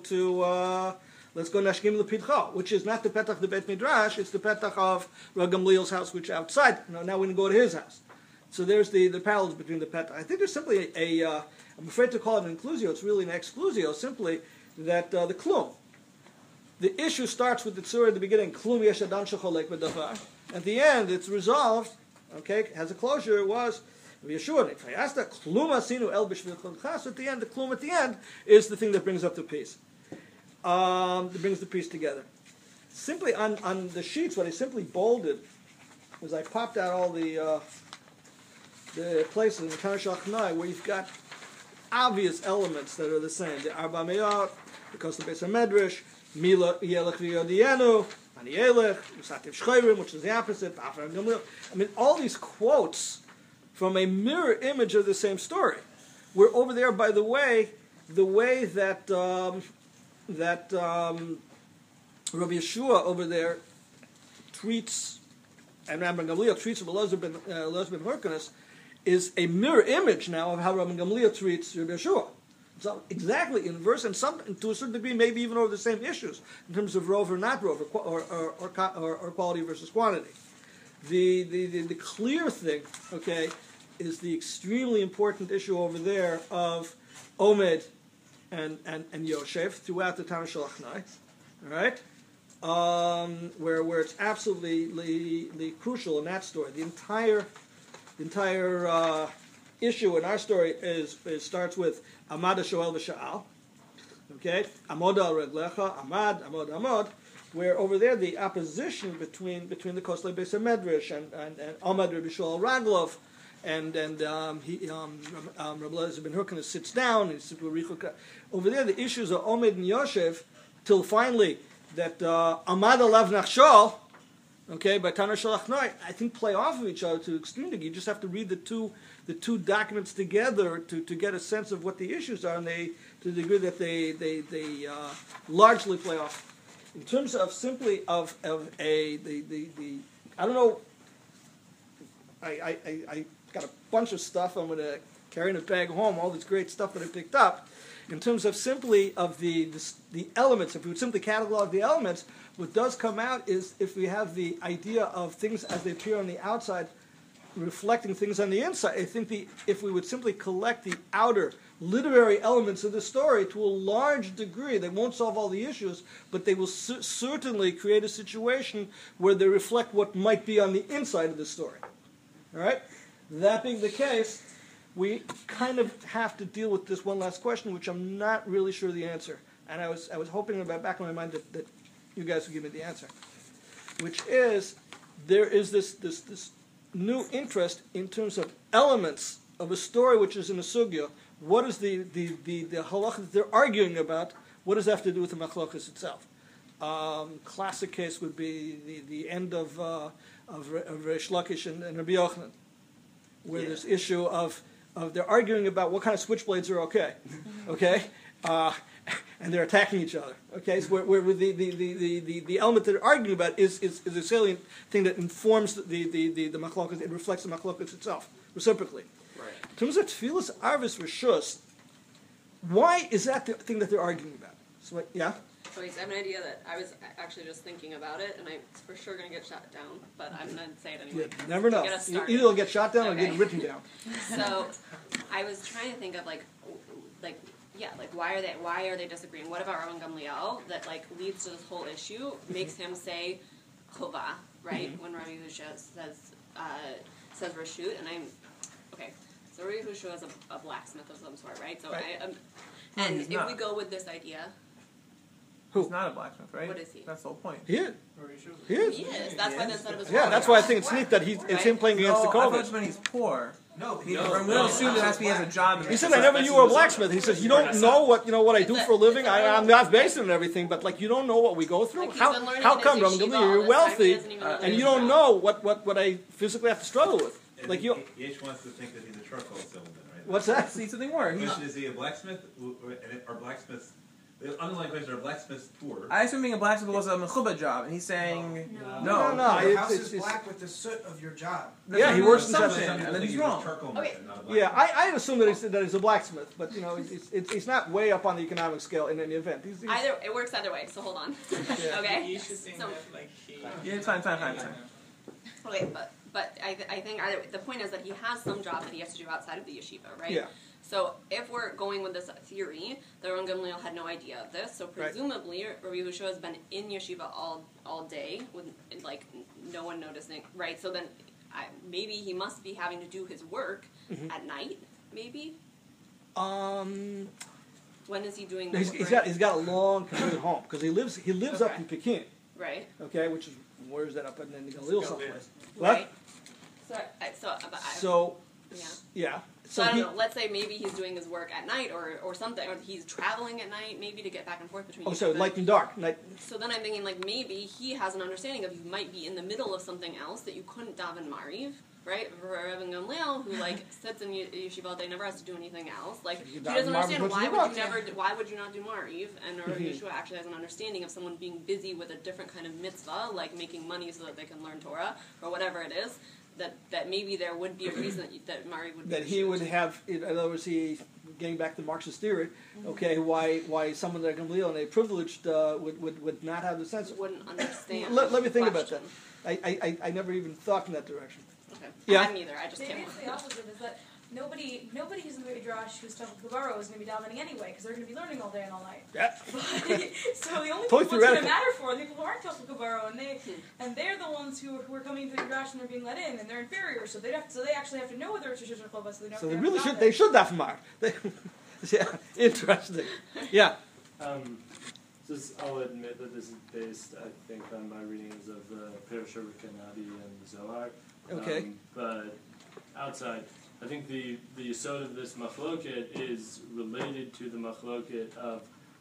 B: Nashkim L'Pidcha, which is not the Petach the Beit Midrash, it's the Petach of Rav Gamliel's house, which is outside. Now we're going to go to his house. So there's the parallels between the Petach. I think there's simply I'm afraid to call it an inclusio. It's really an exclusio. Simply that the Klum. The issue starts with the tzura at the beginning. Klum yesh adan shecholek b'davar. At the end, it's resolved. Okay, has a closure. It was Yeshua. If I asked that klum asinu el b'shvil chas, at the end, the klum at the end is the thing that brings up the peace. That brings the piece together. Simply on the sheets, what I simply bolded was I popped out all the places in the Tanakh Shalchanai where you've got obvious elements that are the same. The Arba Me'ot, the Kos Beis HaMedrash, Mila Yelech V'Yodienu, Ani Yelech, Usativ Shchayrim, which is the opposite, I mean, all these quotes from a mirror image of the same story. We're over there, by the way that Rabbi Yeshua over there treats, and Rabbi Gamliel treats of Elazar ben Hyrcanus, is a mirror image now of how Rabbi Gamliel treats Rabbi Yeshua. So exactly inverse, and to a certain degree, maybe even over the same issues in terms of rove or not rove, or quality versus quantity. The clear thing, okay, is the extremely important issue over there of Omed and Yosef throughout the Tanakh Shalchanai, all right, where it's absolutely crucial in that story. The entire issue in our story starts with Amad Shoel v'Sha'al, okay, Amod al Reglecha, Amod, where over there the opposition between the Koslei Beis HaMedrash and Amad Rabbi Shmuel Raglov, and Rabbi Elazar ben Hyrcanus sits down and over there the issues are Omed and Yosef till finally that Amad alav Nachshol, okay, by Tanur Shalach Noi, I think play off of each other to extreme degree. You just have to read the two documents together to get a sense of what the issues are, and they, to the degree that they largely play off. In terms of simply of a the I don't know. I got a bunch of stuff I'm going to carry in a bag home. All this great stuff that I picked up. In terms of simply of the elements, if we would simply catalog the elements, what does come out is if we have the idea of things as they appear on the outside, reflecting things on the inside. I think if we would simply collect the outer literary elements of the story to a large degree, they won't solve all the issues, but they will certainly create a situation where they reflect what might be on the inside of the story. All right? That being the case, we kind of have to deal with this one last question, which I'm not really sure the answer. And I was hoping in the back of my mind that you guys would give me the answer, which is there is this new interest in terms of elements of a story which is in a sugya. What is the halacha that they're arguing about? What does that have to do with the machlokes itself? Classic case would be the end of Reish Lakish and Rabbi Yochanan, where this issue of they're arguing about what kind of switchblades are okay, and they're attacking each other. Okay, so where the element that they're arguing about is a salient thing that informs the machlokes. It reflects the machlokes itself reciprocally.
C: Right.
B: In terms of tefillas arvis reshus, why is that the thing that they're arguing about? So yeah.
F: Okay, so I have an idea that I was actually just thinking about it, and I'm for sure going to get shot down, but I'm going to say it anyway.
B: You never know.
F: To get us
B: Either
F: started.
B: you'll get shot down or
F: Okay.
B: get written down.
F: So, I was trying to think of why are they disagreeing? What about Rabban Gamliel that leads to this whole issue, makes him say chova, right?
B: Mm-hmm.
F: When Rabbi Yehoshua says reshut, and I'm okay. So Rabbi Yehoshua is a blacksmith of some sort, right? So
B: Right.
F: and
D: he's
F: if
D: not.
F: we go with this idea,
D: He's not a blacksmith, right?
F: What is he?
D: That's the whole point.
B: He is. He is.
F: he is. That's why then said it was
B: Yeah,
F: wrong.
B: that's why I think it's neat that it's him playing against the
D: I thought it
B: COVID.
D: was when he's poor.
I: No,
D: We don't assume that has to be as a job.
B: He said, "I never knew you were a blacksmith." He says, "You don't know what I do for a living. I'm not based on everything, but you don't know what we go through.
F: Like, he's been learning
B: How
F: in
B: come,
F: his
B: Rabban
F: yeshiva
B: Gamliel,
F: all
B: you're
F: this time, he
B: wealthy,
F: doesn't even know
B: and you
F: this
B: don't
F: about.
B: know what I physically have to struggle with?
K: And
B: Like you,
K: Yesh wants to think that he's a charcoal salesman, right?
B: what's that?
D: See something more.
K: The question is he a blacksmith? Are blacksmiths... The underlying question, are blacksmiths poor?
D: I assume being a blacksmith was a mechuba job, and he's saying
B: No.
I: Your house
B: it's-
I: is black with the soot of your job.
B: Yeah, he works in
D: assumption,
B: such
D: and then he's wrong.
F: Okay.
B: Yeah, I assume that he's a blacksmith, but he's not way up on the economic scale in any event. He's
F: Either it works either way. So hold on.
B: Yeah.
F: Okay.
I: You should think
F: So-
I: that like he.
D: Yeah, it's fine.
F: Okay, but I think either the point is that he has some job that he has to do outside of the yeshiva, right?
B: Yeah.
F: So if we're going with this theory, the Rabban Gamliel had no idea of this. So presumably, Rabbi Yehoshua has been in yeshiva all day with no one noticing, right? So then maybe he must be having to do his work at night, maybe. When is he doing the
B: he's
F: work?
B: got a long commute home because he lives up in Pekin,
F: Right.
B: okay, which is where's that up in the Galil someplace.
F: Right.
B: What?
F: So
B: So
F: yeah.
B: So
F: So I don't
B: he,
F: know. Let's say maybe he's doing his work at night or something, or he's traveling at night, maybe to get back and forth between.
B: so
F: yeshiva.
B: light and dark. Night.
F: So then I'm thinking maybe he has an understanding of you might be in the middle of something else that you couldn't daven Mariv, right? For Rabban Gamliel, who sits in yeshiva all day, never has to do anything else. He doesn't understand why would you not do Mariv? And Rabbi Yeshua actually has an understanding of someone being busy with a different kind of mitzvah, like making money so that they can learn Torah or whatever it is. That maybe there would be a reason that Mariv would.
B: That he would have, in other words, getting back to Marxist theory, okay, why someone like Gamliel and a privileged would not have the sense.
F: Wouldn't understand.
B: Let me think about
F: question.
B: that. I never even thought in that direction.
F: Okay.
B: Yeah.
F: I haven't either. I just
J: Maybe
F: can't.
J: it's the opposite, is that nobody who's in the Midrash who's Tefel Kavaro is going to be davening anyway, because they're going to be learning all day and all night.
B: Yeah.
J: So the only
B: Totally
J: people it's going to
B: theoretical.
J: matter for are the people who aren't Tefel Kavaro, and they're the ones who are coming to the Midrash and they're being let in, and they're inferior, so they actually have to know whether it's Rosh Hashanah or Chol, so they know.
B: So
J: if
B: they
J: have
B: really
J: to
B: should.
J: daven.
B: They should daven Mar. Yeah. Interesting. Yeah.
E: I'll admit that this is based, I think, on my readings of the Perush Kanadi and the Zohar.
B: Okay.
E: But outside, I think the yesod of this machloket is related to the machloket of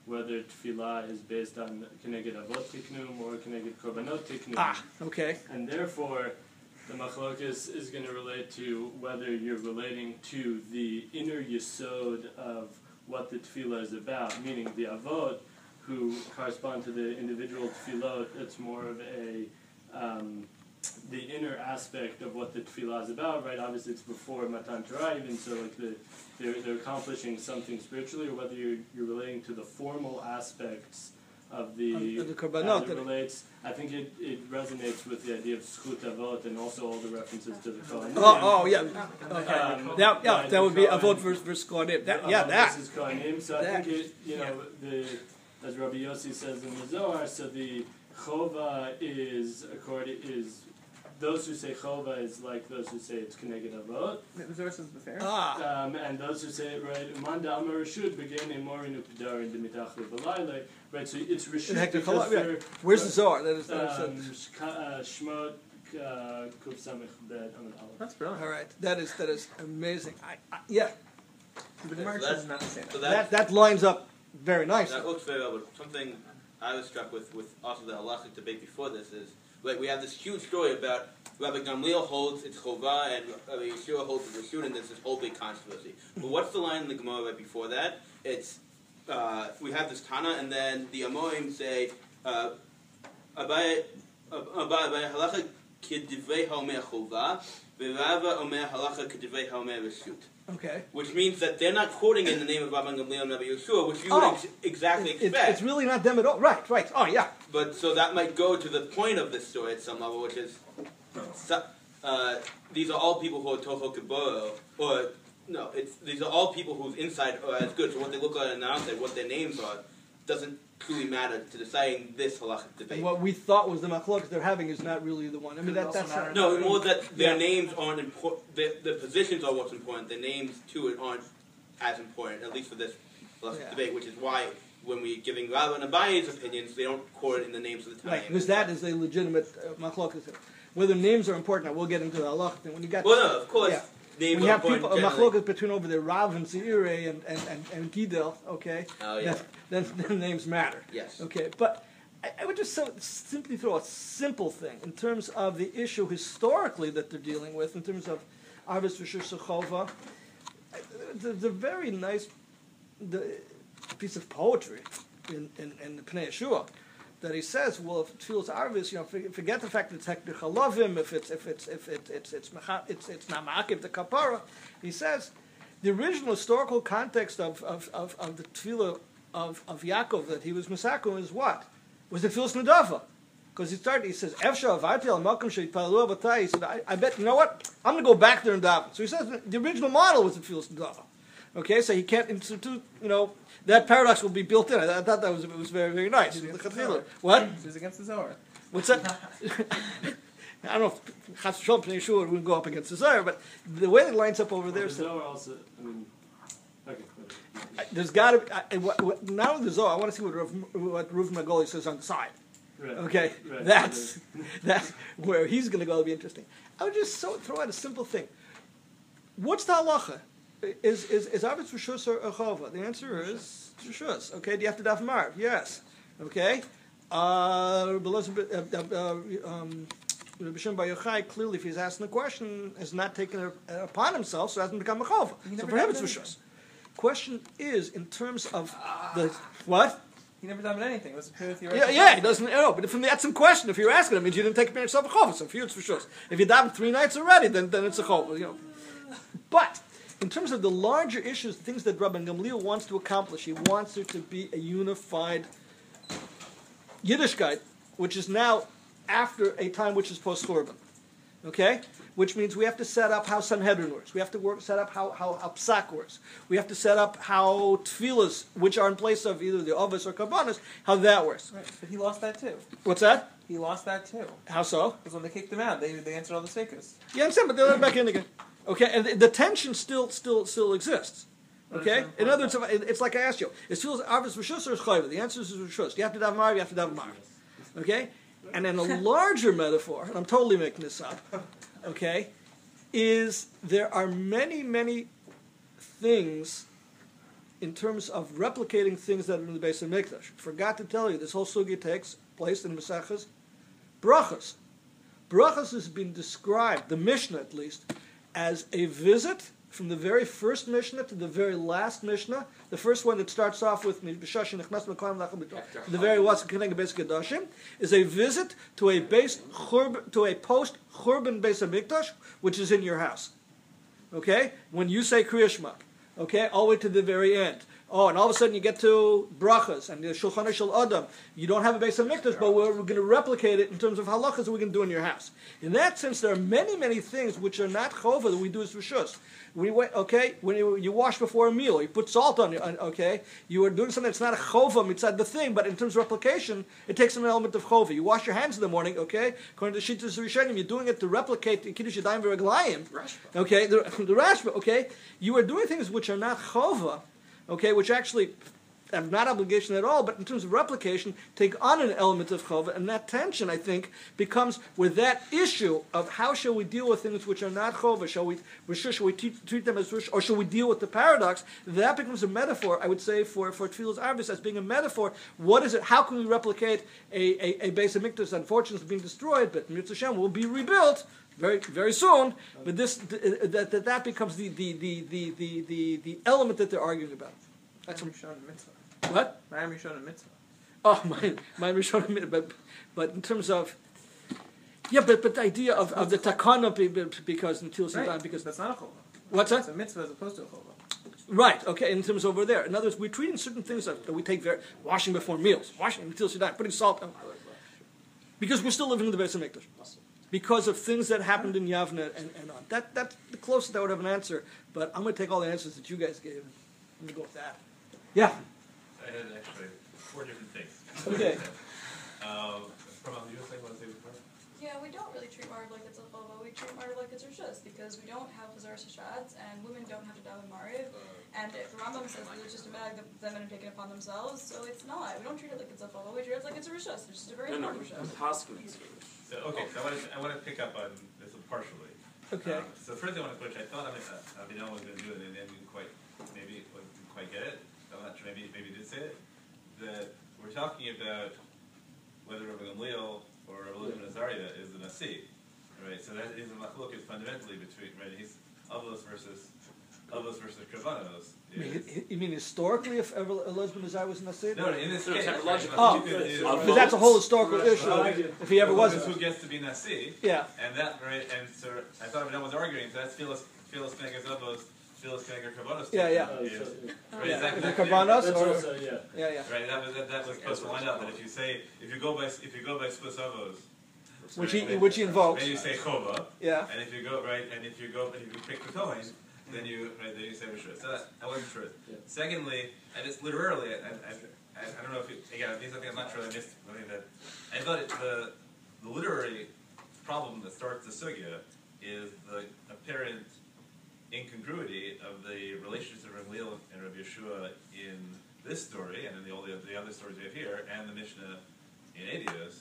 E: whether tefillah is based on Keneged Avot Tiknum or Keneged Korbanot Tiknum.
B: Okay.
E: And therefore, the machlokas is going to relate to whether you're relating to the inner yesod of what the tefillah is about, meaning the avot, who correspond to the individual tefillot. It's more of a the inner aspect of what the tefillah is about, right? Obviously, it's before Matan Torah, even so, like they're accomplishing something spiritually, or whether you're relating to the formal aspects of the
B: korbanot.
E: as it relates. I think it resonates with the idea of zchut avot and also all the references to the Kohanim.
B: Yeah. Okay. That would be avot versus Kohanim. That.
E: Versus Kohanim. So I think as Rabbi Yossi says in the Zohar, so the chova is those who say chova is like those who say it's Keneged Avot.
D: The Zohar says the fair.
E: And those who say it right, Uman da'amar reshut begin emorinu pedarin demitachlu b'layla. Right, so it's reshut because they're...
B: Where's the Zohar? That is
E: Shmot Kuf Samech Bet Amud Aleph.
D: That's brilliant.
B: All right, that is amazing. Yeah.
D: But the Gemara does not say
H: So
B: that lines up very nicely.
H: That works very well, but something I was struck with also the halachic debate before this is, like, we have this huge story about Rabbi Gamliel holds it's chova and Rabbi Yeshua holds it's reshut, and there's this whole big controversy. But what's the line in the Gemara right before that? It's we have this Tana, and then the Amorim say Abai halacha k'divrei haomer chova, v'Rava omer halacha k'divrei haomer reshut.
B: Okay.
H: Which means that they're not quoting in the name of Rabbi Gamliel and Rabbi Yeshua, which you would exactly expect.
B: It's really not them at all. Right. Oh, yeah.
H: But so that might go to the point of this story at some level, which is these are all people who are Toho Kiboro, or no, these are all people whose inside are as good. So what they look like on the outside, what their names are, doesn't truly matter to deciding this halachic debate.
B: And what we thought was the machlokes they're having is not really the one. I mean, that's
H: no, more that their names aren't important. The positions are what's important. The names to it aren't as important, at least for this halachic debate, which is why when we're giving Rava and Abaye's opinions, they don't quote it in the names of the time.
B: Right, because that is a legitimate machlokes. Whether names are important, I will get into the halach. When you got
H: of course. Yeah.
B: When you have people, a machlokes between over there, Rav and Seirei and Gidel, okay?
H: Oh, yeah.
B: Then names matter.
H: Yes.
B: Okay, but I would just simply throw a simple thing in terms of the issue historically that they're dealing with, in terms of Arvis Reshus Chova. The very nice piece of poetry in the Pnei Yeshua that he says, well, if Tefillas Arvis, forget the fact that it's Hekder Chalavim, if it's not Ma'akiv the Kapara. He says the original historical context of the Tefillah of Yaakov that he was Masaku is what? Was the Tefillas Nadafa. Because he says, Efsha Avarti al Malkum Sheitpalu Abatai. He said, I bet, you know what? I'm going to go back there and daven. So he says the original model was the Tefillas Nadafa. Okay, so he can't institute, that paradox will be built in. I thought it was very, very nice. What?
D: It was against the Zohar.
B: What's that? I don't know if Chas V'Shalom Pnei Yeshua would go up against the Zohar, but the way it lines up over there...
E: The Zohar also, okay.
B: There's got to be... Now the Zohar, I want to see what Ruv Magoli says on the side.
E: Right.
B: Okay?
E: Right.
B: That's where he's going to go. It'll be interesting. I would just throw out a simple thing. What's the halacha? Is Arvis Reshus or Chova? The answer is Reshus. Okay, do you have to daf marv? Yes. Okay. Rabbi Shimon Bar Yochai, clearly, if he's asking the question, has not taken it upon himself, so hasn't become a Chova. So for him, it's Reshus. Question is, in terms of the what?
D: He never done anything. It was pure theoretical.
B: Yeah, he doesn't know. But that's in question. If you're asking, it means you didn't take upon yourself a Chova. So for you, it's Reshus. If you davened 3 nights already, then it's a Chova. But in terms of the larger issues, things that Rabbi Gamliel wants to accomplish, he wants there to be a unified Yiddishkeit, which is now after a time which is post-Korban. Okay? Which means we have to set up how Sanhedrin works. We have to set up how Psak works. We have to set up how Tefillas, which are in place of either the Avos or Kabbanas, how that works.
D: Right, but he lost that too.
B: What's that?
D: He lost that too.
B: How so?
D: Because when they kicked him out, they answered all the seekers.
B: Yeah, I understand, but they let him back in again. Okay, and the tension still exists. Okay, in other words, it's like I asked you: is Tefillas Arvis Reshus or Chayva? The answer is Reshus. You have to daven marv. You have to daven marv. Okay, and in a larger metaphor, and I'm totally making this up. Okay, is there are many things in terms of replicating things that are in the Beis Hamikdash. Forgot to tell you, this whole sugya takes place in Maseches Brachos. Brachos has been described, the Mishnah at least, as a visit from the very first Mishnah to the very last Mishnah. The first one that starts off with the very last Beis Kedoshim is a visit to a post Churban Beis Hamikdash, which is in your house. Okay, when you say Kriya Shema, okay, all the way to the very end. Oh, and all of a sudden you get to brachas and the Shulchan Shel Adam. You don't have a Beis Hamikdash, but we're going to replicate it in terms of halachas that we can do in your house. In that sense, there are many, many things which are not chova that we do as rishus. When you wash before a meal, you put salt on it. Okay, you are doing something that's not a chova mitzad the thing, but in terms of replication, it takes an element of chova. You wash your hands in the morning. Okay, according to Shittas Rishonim, you're doing it to replicate the Kiddush Yadayim v'Raglayim. Okay, the Rashba. Okay, you are doing things which are not chova. Okay, which actually have not obligation at all, but in terms of replication, take on an element of chova, and that tension, I think, becomes with that issue of how shall we deal with things which are not chova, shall we treat them as rish, or shall we deal with the paradox, that becomes a metaphor, I would say, for Tfilas Arvis as being a metaphor. What is it, how can we replicate a Beis Hamikdash that unfortunately is being destroyed, but Mitzvah Hashem will be rebuilt very, very soon, but that becomes the element that they're arguing about. That's what?
D: Ma'am Rishon Mitzvah.
B: Oh, my Rishon Mitzvah. But in terms of, but the idea of the takana because until
D: right, because that's not a chova.
B: What's that?
D: It's a mitzvah as opposed to a chova.
B: Right. Okay. In terms of over there, in other words, we're treating certain things that we take washing before meals, washing until Sidan, putting salt on, because we're still living in the Beis Hamikdash. Because of things that happened in Yavne and on. That's the closest I would have an answer, but I'm going to take all the answers that you guys gave. I'm going to go with that. Yeah?
K: I had actually 4 different things.
B: Okay.
K: From you were saying what I say before?
M: Yeah, we don't really treat Mariv like it's a chova. We treat Mariv like it's a rishus because we don't have Chazar Shashads and women don't have to daven Mariv. And if the Rambam says that it's just a bag that the men have taken upon themselves, so it's not. We don't treat it like it's a chova. We treat it like it's a rishus. It's just a very important rishus.
K: So I want to pick up on this partially.
B: Okay.
K: So first I want to push. I thought Abinah was going to do it, and then didn't quite get it. I'm not sure. Maybe did say it. That we're talking about whether Rabbi Gamliel or Rabbi Eliezer ben Azariah is the Nasi, right? So that is a machlok is fundamentally between he's Avos versus Kavanos.
B: You mean historically, if Eliezer ben Azariah was Nasi?
K: No, in this case.
B: Because that's a whole historical issue. If he ever wasn't,
K: who gets to be Nasi?
B: Yeah.
K: And that right, and so I thought Abinah was arguing. So that's Philos Megas Avos.
B: Yeah.
K: Right,
B: exactly.
K: The
B: Kavanos,
E: or
B: yeah.
K: Right, that was supposed to line up. That if you go by Spus Avos,
B: which he invokes,
K: then you say Chova.
B: Yeah.
K: And if you pick the Kohen, then you say Rishus. So I wasn't sure. Yeah. Secondly, and it's literally, I don't know if these are things I'm not sure I missed. I thought the literary problem that starts the sugya is the apparent incongruity of the relationships of Rabbi Gamliel and Rabbi Yeshua in this story, and in all the other stories we have here, and the Mishnah in Eidos,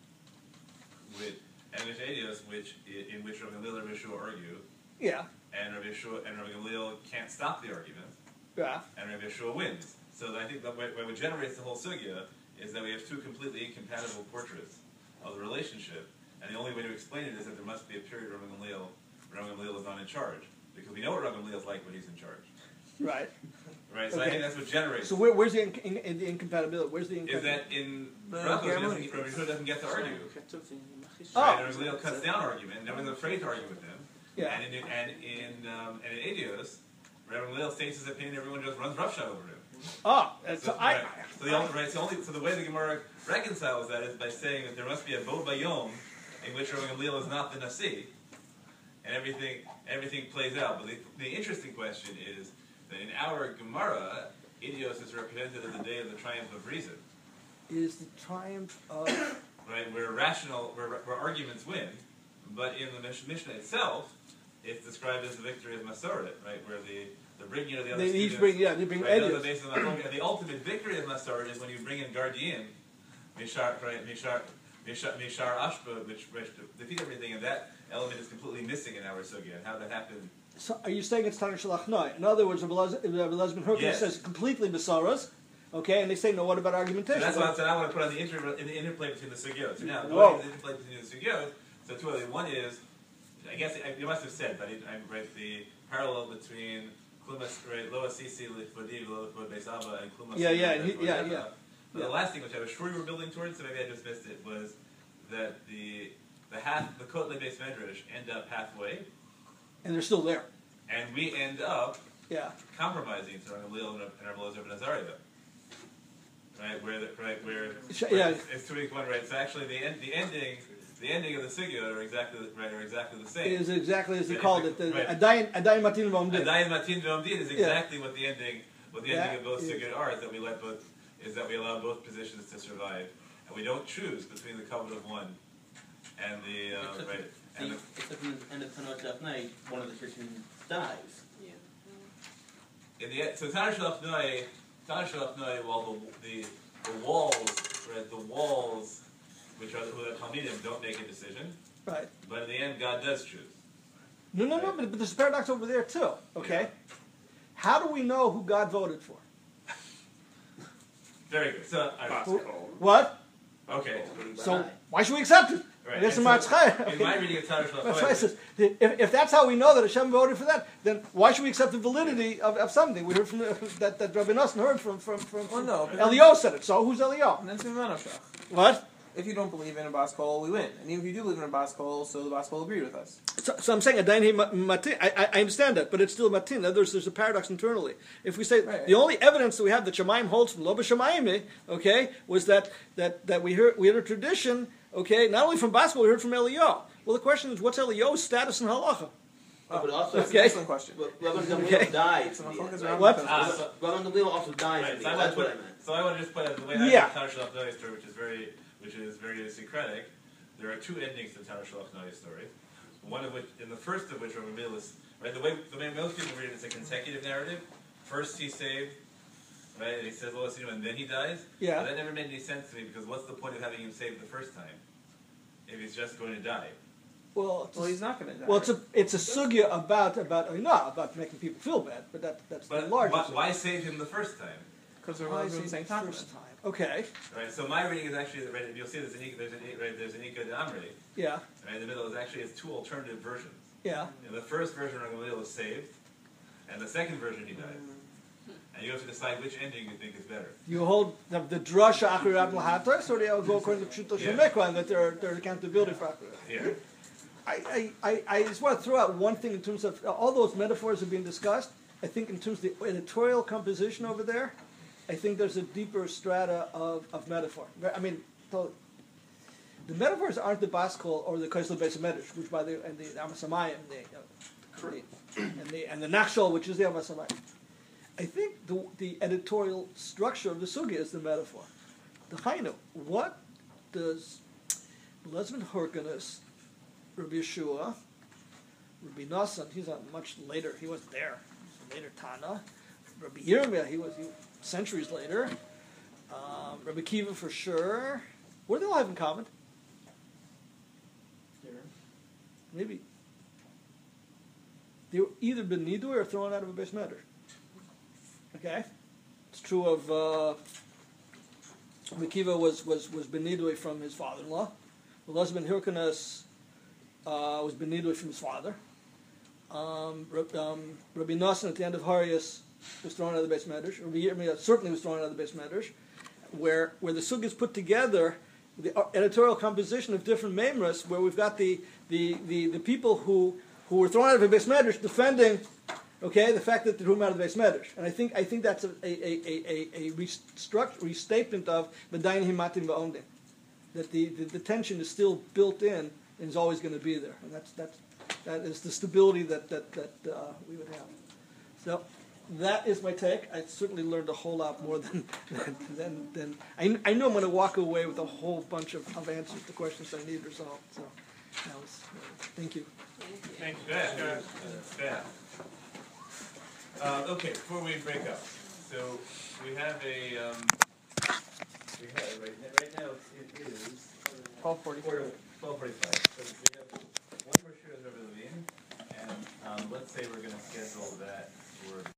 K: in which Rabbi Gamliel and Rabbi Yeshua argue.
B: Yeah.
K: And Rabbi Gamliel can't stop the argument.
B: Yeah.
K: And Rabbi Yeshua wins. So I think that what generates the whole sugya is that we have 2 completely incompatible portraits of the relationship, and the only way to explain it is that there must be a period where Rabbi Gamliel is not in charge. Because we know what Rabbi Gamliel is like when he's in charge.
B: Right.
K: Right, so I think that's what generates.
B: So where's the incompatibility? Where's the incompatibility?
K: Is that in Rabbi Yeshua doesn't get to argue.
B: Oh.
K: Right, Rabbi Gamliel cuts down argument, no one's afraid to argue with him.
B: Yeah.
K: And in Eidos, Rabbi Gamliel states his opinion, everyone just runs roughshod over him.
B: Oh,
K: so the way the Gemara reconciles that is by saying that there must be a bo bayom in which Rabbi Gamliel is not the Nasi, and everything plays out. But the interesting question is that in our Gemara, Eidos is represented as the day of the triumph of reason.
B: Is the triumph of
K: right, where arguments win, but in the Mishnah itself, it's described as the victory of Masoret, right, where the bringing of the other students.
B: They bring
K: right, the base of the ultimate victory of Masoret is when you bring in Guardian, Mishar Ashba, which defeat everything, and that element is completely missing in our sugya. And how that happened
B: So are you saying it's Tanakh Shalach Noi? In other words, Rabbi Elazar ben Hurkos
K: Yes.
B: says completely Besaras, okay, and they say, no, what about argumentation?
K: And that's what I want to put on the interplay between the sugyot. So now,
B: Whoa.
K: going to the interplay between the sugyot, so two other. One is, I guess you must have said, but I read the parallel between Klumas, right, Lo Asisi Lifodi Lo Beis Abba and Klumas.
B: Yeah.
K: But the last thing, which I was sure you were building towards, so maybe I just missed it, was that the Kotley Beis Medrash end up halfway,
B: And they're still there.
K: and we end up
B: Yeah.
K: compromising to Rabbi Gamliel and Rabbi Elazar ben Azariah. Right, where
B: Yeah.
K: it's 2:1, right? So actually, the ending of the sugyot are exactly the same.
B: It is exactly as they
K: Right,
B: called it.
K: right.
B: Adayin Matin V'Omdim.
K: Adayin Matin V'Omdim is exactly what the ending
B: That
K: of both
B: is-
K: sugyot are. Is that we allow both positions to survive, and we don't choose between the covenant of one and the right. And the,
H: Except in the end of Tanakh Shalach Noi, one of the Christians dies.
K: in the end, so Tanakh Shalach Noi, while the walls, which are the Talmidim, don't make a decision,
B: Right.
K: but in the end, God does choose.
B: No, but there's a paradox over there too, okay? How do we know who God voted for?
K: Very good. So,
B: What?
K: okay.
B: So why should we accept it?
K: Right.
B: I guess
K: And
B: in
K: so,
B: Matzchai.
K: in my reading of Tanakh Shalach
B: That's why
K: Noi,
B: it says, if that's how we know that Hashem voted for that, then why should we accept the validity of something? We heard from that Rabbi Nosson heard from
D: Well, no. but
B: Elio said it. So who's Elio?
D: And that's Mimanoshach.
B: What?
D: If you don't believe in a Bas Kol, we win. And even if you do believe in a Bas Kol, so the Bas Kol agreed with us.
B: So I'm saying Adayin Matin. I understand that, but it's still Matin. In other words, there's a paradox internally. If we say
D: Right.
B: the only evidence that we have that Shemaim holds from Lo B'Shamayim, okay, was that we had a tradition, okay, not only from Bas Kol, we heard from Elio. Well, the question is, what's Elio's status in halacha?
H: But also,
D: That's
B: Okay.
D: an excellent question.
H: Rabbi Gamliel
B: Okay.
H: dies.
D: So
H: in the
D: focus
H: end,
D: around
B: What?
D: the
K: so,
H: Rabbi Gamliel also dies.
K: right,
H: in
K: so
H: the
K: I
H: end.
K: want
H: That's
K: to
H: what
K: put,
H: I meant.
K: so I want to just put it the way
B: Yeah.
K: I Tanakh Shalach Noi story, which is very idiosyncratic. There are two endings to the Tanakh Shalach Noi story. One of which, in the first of which, Rabbi Gamliel is right. The way most people read it is a consecutive narrative. First he's saved, right, and he says, "Lo Asinu," and then he dies.
B: Yeah.
K: But that never made any sense to me because what's the point of having him saved the first time if he's just going to die?
B: Well,
D: he's not going to die.
B: Well, it's a sugya about making people feel bad, but that's the
K: But
B: larger.
K: why save him the first time?
D: Because they're
B: Why
D: all
B: is
D: doing
B: he
D: the same
B: the
D: time.
B: first time? Okay,
K: Right. So my reading is actually right. You'll see there's an Ika and Amri.
B: yeah,
K: Right, in the middle is actually has two alternative versions.
B: yeah.
K: In the first version, Gamliel is saved, and the second version, he dies. And you have to decide which ending you think is better.
B: You hold the drasha achirat lahatas, or do you go according to Pshuto
K: Yeah.
B: Shemekwa, and that there's accountability for achirat?
K: Here.
B: I just want to throw out one thing in terms of all those metaphors have been discussed. I think in terms of the editorial composition over there, I think there's a deeper strata of metaphor. I mean, the metaphors aren't the Bas Kol or the Kaisel Beis Medrash, which by the Amasamayim, and the Nachshol, which is the Amasamayim. I think the editorial structure of the sugya is the metaphor. The Hainu, what does Lesman Horganus, Rabbi Yeshua, Rabbi Nosson, he's on much later, he wasn't there, he's a later Tana. Rabbi Yirmiyah, he was centuries later. Rabbi Kiva for sure. What do they all have in common? Maybe. They were either been nidui or thrown out of a beis medrash. Okay? It's true of Rabbi Kiva was ben nidui from his father-in-law. Elazar ben Hyrcanus was ben nidui from his father. Rabbi Nosson at the end of Harius was thrown out of the beis medrash. Rabbi Yirmiyah certainly was thrown out of the beis medrash. Where the sugya is put together, the editorial composition of different memras, where we've got the people who were thrown out of the beis medrash defending, okay, the fact that they threw them out of the beis medrash, and I think that's a restatement of Medayin Himatim Va'omdim, that the tension is still built in and is always going to be there, and that is the stability that we would have. So. That is my take. I certainly learned a whole lot more than I know I'm going to walk away with a whole bunch of answers to questions I need resolved. So that was thank you.
K: Thank you. Good. Okay, before we break up, so we have right now it is
D: 12:45.
K: 12:45. So we have one brochure of Rabbi Levine and let's say we're going to schedule that for